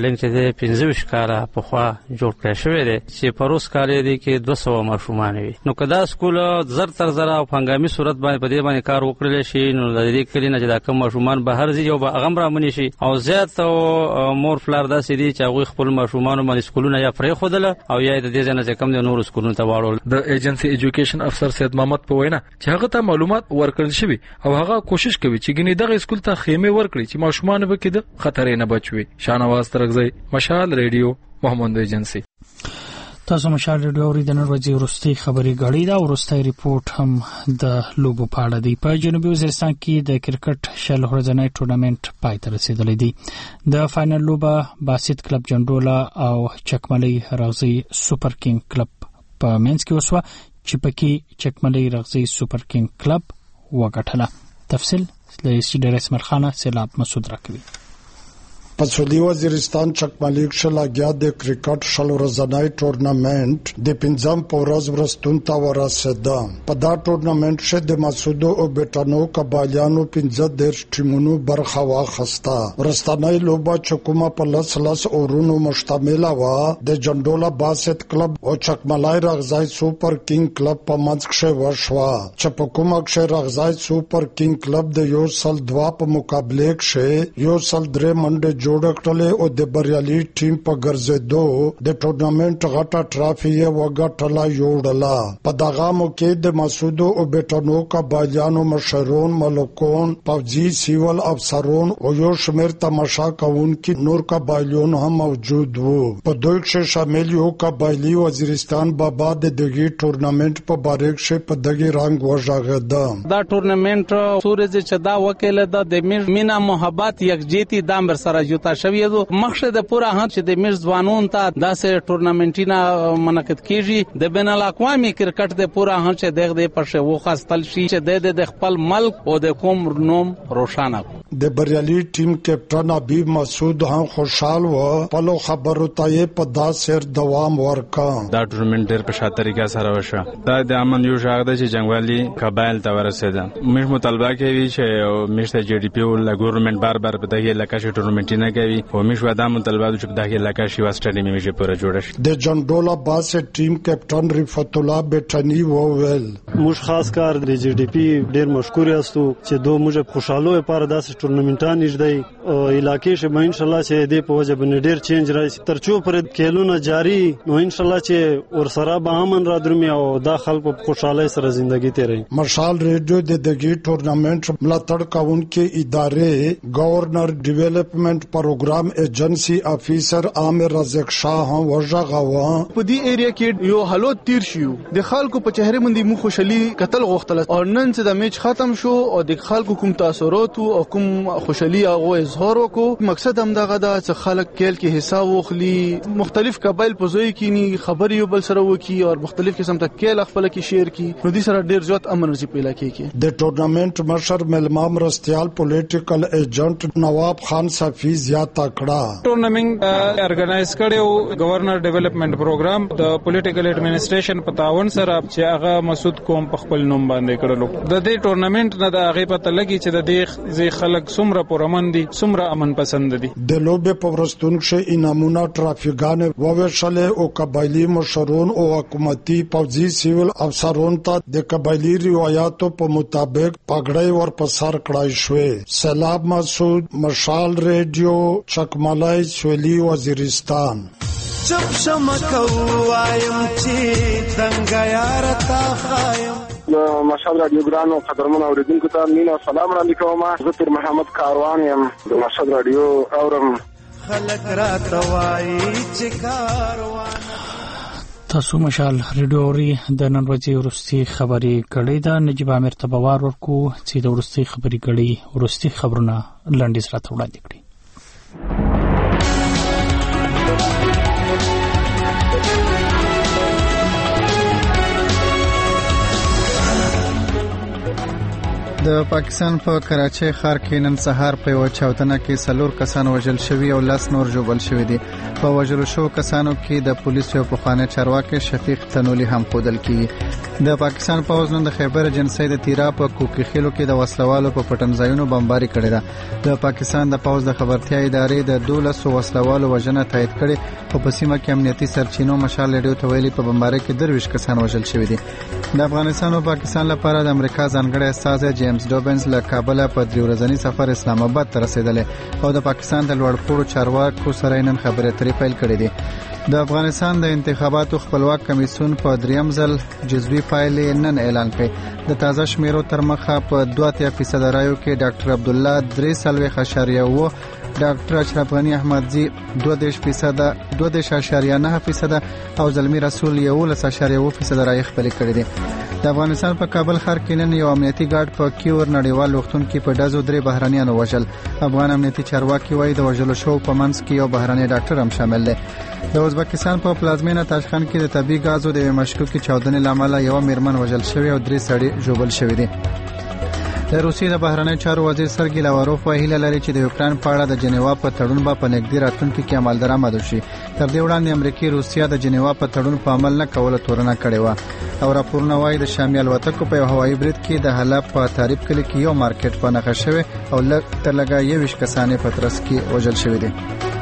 موډلینګ چې 15 کاله په خوا جوړ کړی شوی دی چې پروس کال دی کې 200 ماشومان وي. نو کدا سکول زر تر زر او هنګامي صورت باندې په دې باندې کار وکړل شي نو د دې کلی نه چې دا کوم ماشومان بهر ځي او به هغه رامنی شي او زیات مور فلر داسې دي چې هغه خپل ماشومان باندې سکولونه یا پرې خودله او یا د دې ځنه کم د نور سکولونو ته واړول. د ایجنسی ایجوکیشن افسر سید محمد په وینا چې هغه ته معلومات ورکړل شوی او هغه کوشش کوي چې ګنې دغه سکول ته خیمه ورکړي چې ماشومان به کې د خطر نه بچوي. شانواز ترغزی مشال ریډیو محمد ایجنسی. تاسو مشال ریډیو اوریدل ورځي ورستي خبري غړي دا ورستي ریپورت هم د لوبو په اړه دی. په جنوبي وزیرستان کې د کرکټ شل ورځنی ټورنمنت پای ته رسیدلی دی. د فائنل لوبه باسط کلب جندولا او چکملي رغزي سوپر کینګ کلب په مینس کې وسوه چې پکې چکملي رغزي سوپر کینګ کلب وګټله. تفصیل له سیډر اسمر خان سیلاب مسعود راکوي. په سعودي وزیرستان چکملیک شلاګیا د کرکټ شل ورځنی ټورنمنت د پنځم پورز ورستون ته ورسېده. په دا ټورنمنت کې د مسعود او بیټانو قبایلیانو 15 ټیمونو برخه واخیسته. ورستنی لوبه چې کومه په لس اورونو مشتمل و د جندولا باسط کلب او چکملای رغزای سوپر کینګ کلب په منځ کې وشوه چې په کومه کې رغزای سوپر کینګ کلب د یو سل 2 په مقابله کې یو سل 3 منډه جوړ کړل او د بریالي ټیم په ګرځېدو د ټورنمنت غټه ټرافي وګټله یوړله. په دغه موقع د مسعود او بیټانو قبایلیانو مشرون ملکون پوځي سیول افسرون او یو شمېر تماشا کوونکي نور قبایلیون هم موجود وو. په دوی کې شامل یو قبایلی وزیرستان بابا د دغه ټورنمنت په باره کې په دغه رنګ وژغېده. دا ټورنمنت سورج چې دا وکیل د مینا محبت یکجهتي د امر سره جوتا شوی دو مخشه د پورا هڅه چې د میرز ځوانون ته داسې ټورنمنټونه منعقد کیږي د بین الاقوامي کرکټ د پورا هڅه دغه په شو خاصتل شي چې د خپل ملک او د قوم نوم روښانه. د بریالي ټیم کپټن حبیب مسعود هم خوشحال و په لو خبرو ته په داسې دوام ورکا. دا ټورنمنت ډېر په ښه طریقه سره وشو. دا د امن یو ژغ د جنگوالي قبایل ته ورسېده. موږ مطالبه کوي چې مشته جی ډی پی او له ګورنمنت بار په دغه علاقې کې ټورنمنت نه کوي او موږ ودا مطالبه چې په دغه علاقې کې واسټډیم میږي پوره جوړ شي. د جندولا باسط ټیم کپټن رفعت الله بیٹنی وویل موږ خاص کار د جی ډی پی ډېر مشکور یاستو چې دوه موږ خوشاله لپاره داسې ټورنمنټان نږدې او علاقې شه به ان شاء الله چې دې په وجه باندې ډېر چینج راشي ترڅو پر کېلونه جاری نو ان شاء الله چې ور سره به امن را درومي او دا خلک په خوشاله سره ژوندۍ تیري. مشال ریډیو د دغه ټورنمنت ملاتړ کوونکې ادارې گورنر ډیولپمنٹ پروګرام ایجنسی افیسر عامر رزق شاه هم وژغوا. په دې ایریا کې یو حالت تیر شو د خلکو په چهره باندې مو خوشحالي قتل غوښتل او نن چې د میچ ختم شو او د خلکو کوم تاثیرات او کوم خوشحالي هغه اظهار وکړو. مقصد هم دغه دا چې خلک کېل کې حساب واخلي مختلف قبایل په ځای کې ني خبري یو بل سره وکي او مختلف قسم ته کېل خپل کې شیر کی نو دې سره ډیر زیات امن رسي په علاقې کې. د ټورنمنت مشر ملمام رستيال پولیټیکل ایجنټ نواب خان صفی زیاته کړه. ټورنمنت ارګنایز کړو گورنر ډیولپمنٹ پروګرام د پولیټیکل ایڈمنسټریشن په تعاون سره چې هغه مسعود کوم په خپل نوم باندې کړلو. د دې ټورنمنت نه د هغه پته لګي چې د دې ځای خلک څومره پرامن دي څومره امن پسند دي. د لوبې په ورستون کې انعامونه ټرافیکان وویشل او قبایلی مشرون او حکومتي پوځي سیول افسرون ته د قبایلی روایتو په مطابق پګړۍ ورپسار کړای شوې. سلام مسعود مشال ریډیو چکملای سویلی وزیرستان. چپ شمکو وایم چې څنګه یار تا خایم. مشال رادیو ګرانو قدرمن اوریدونکو ته مینا سلام وړاندې کوم. زه پیر محمد کاروان یم د مشال رادیو اورم. خلک را توای چې کاروان تاسو مشال ریډیو ری د نن ورځې ورستي خبري کړي دا نجيب عامر تبوار ورکو چې د ورستي خبري کړي ورستي خبرونه لنډیز راته وړاندې کړي. د پاکستان په کراچۍ ښار کې نن سهار په یو چاودنه کې 4 کسان وژل شوي او 10 نور ژوبل شوي دي. په وژلو شو کسانو کې د پولیسو یو پخوانی چارواکي شفیق تنولی هم ښودل کیږي. د پاکستان پوځ نن د خیبر ایجنسۍ د تیرا په کوکي خیلو کې د وسلوالو په پټنځایونو بمباري کړې ده. د پاکستان د پوځ د خبرتیا ادارې د 12 وسلوالو وژنه تایید کړې او په سیمه کې امنیتي سرچینو مشال ریډیو ته ویلي په بمباري کې 23 کسان وژل شوي دي. د افغانستان او پاکستان لپاره د امریکا ځانګړی استازی جیمز ډوبنز له کابل په 3 ورځنی سفر اسلام آباد ته رسیدلی او د پاکستان د لوړپوړو چارواکو سره نن خبرې اترې پیل کړې دي. د افغانستان د انتخاباتو خپلواک کمیسیون په 3م ځل جزوي پایلې نن اعلان کړې. د تازه شمیرو تر مخه په 2% رایو کې ډاکټر عبد الله 3.9 ډاکټر اشرف غنی احمدزی 2.9% او زلمی رسول 11.1% رای خپل کړی دي. د افغانستان په کابل ښار کې نن یو امنیتي ګارد په کیور نړیوال وختون کې په ډزو 3 بهرانيانو وژل. افغان امنیتي چارواکي وایي د وژلو شو په منځ کې یو بهراني ډاکټر هم شامل دی. د ازبکستان په پلازمینه تاشکند کې د طبي غازو د مشکوکي چاودنې لامل یو میرمن وژل شوی او 3 سړي ژوبل شوی دي. د روسیې د بهرنی چارو وزیر سرګی لاواروف ویلي لري چې د یوکرين په اړه د جنیوا په تړون په نږدې راتلونکي کې عمل درآمد شي. تر دې وړاندې امریکای روسیا د جنیوا په تړون په عمل نه کوله تورنه کړې و او راپورونه وايي د شامل الوتکو په هوایي برید کې د حلب په تعریف کلی کې یو مارکیټ په نښه شوی او تر لږه 21 کسانې په ترڅ کې وژل شوی دي.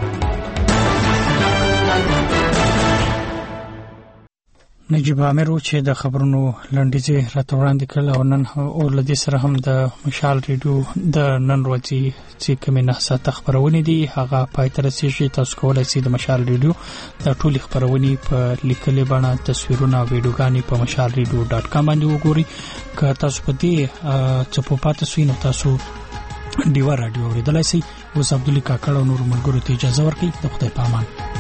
نجیب امیر چې د خبرونو لنډیزه راته وړاندې کړل او نن او لدی سره هم د مشال ریډیو د نن ورځې چې کومه نه ساته خبرونه دي هغه پای تر رسیدي. تاسو کولای شئ د مشال ریډیو د ټولي خبرونه په لیکلې بڼه تصویرونه او ویډیوګانې په mashalradio.com باندې وګورئ. که تاسو په دې چپو پاتې شئ نو تاسو ډیوا رادیو اوریدلای شئ. اوس عبدالله کاکړ او نور ملګرو ته اجازه ورکړئ. د خدای په امان.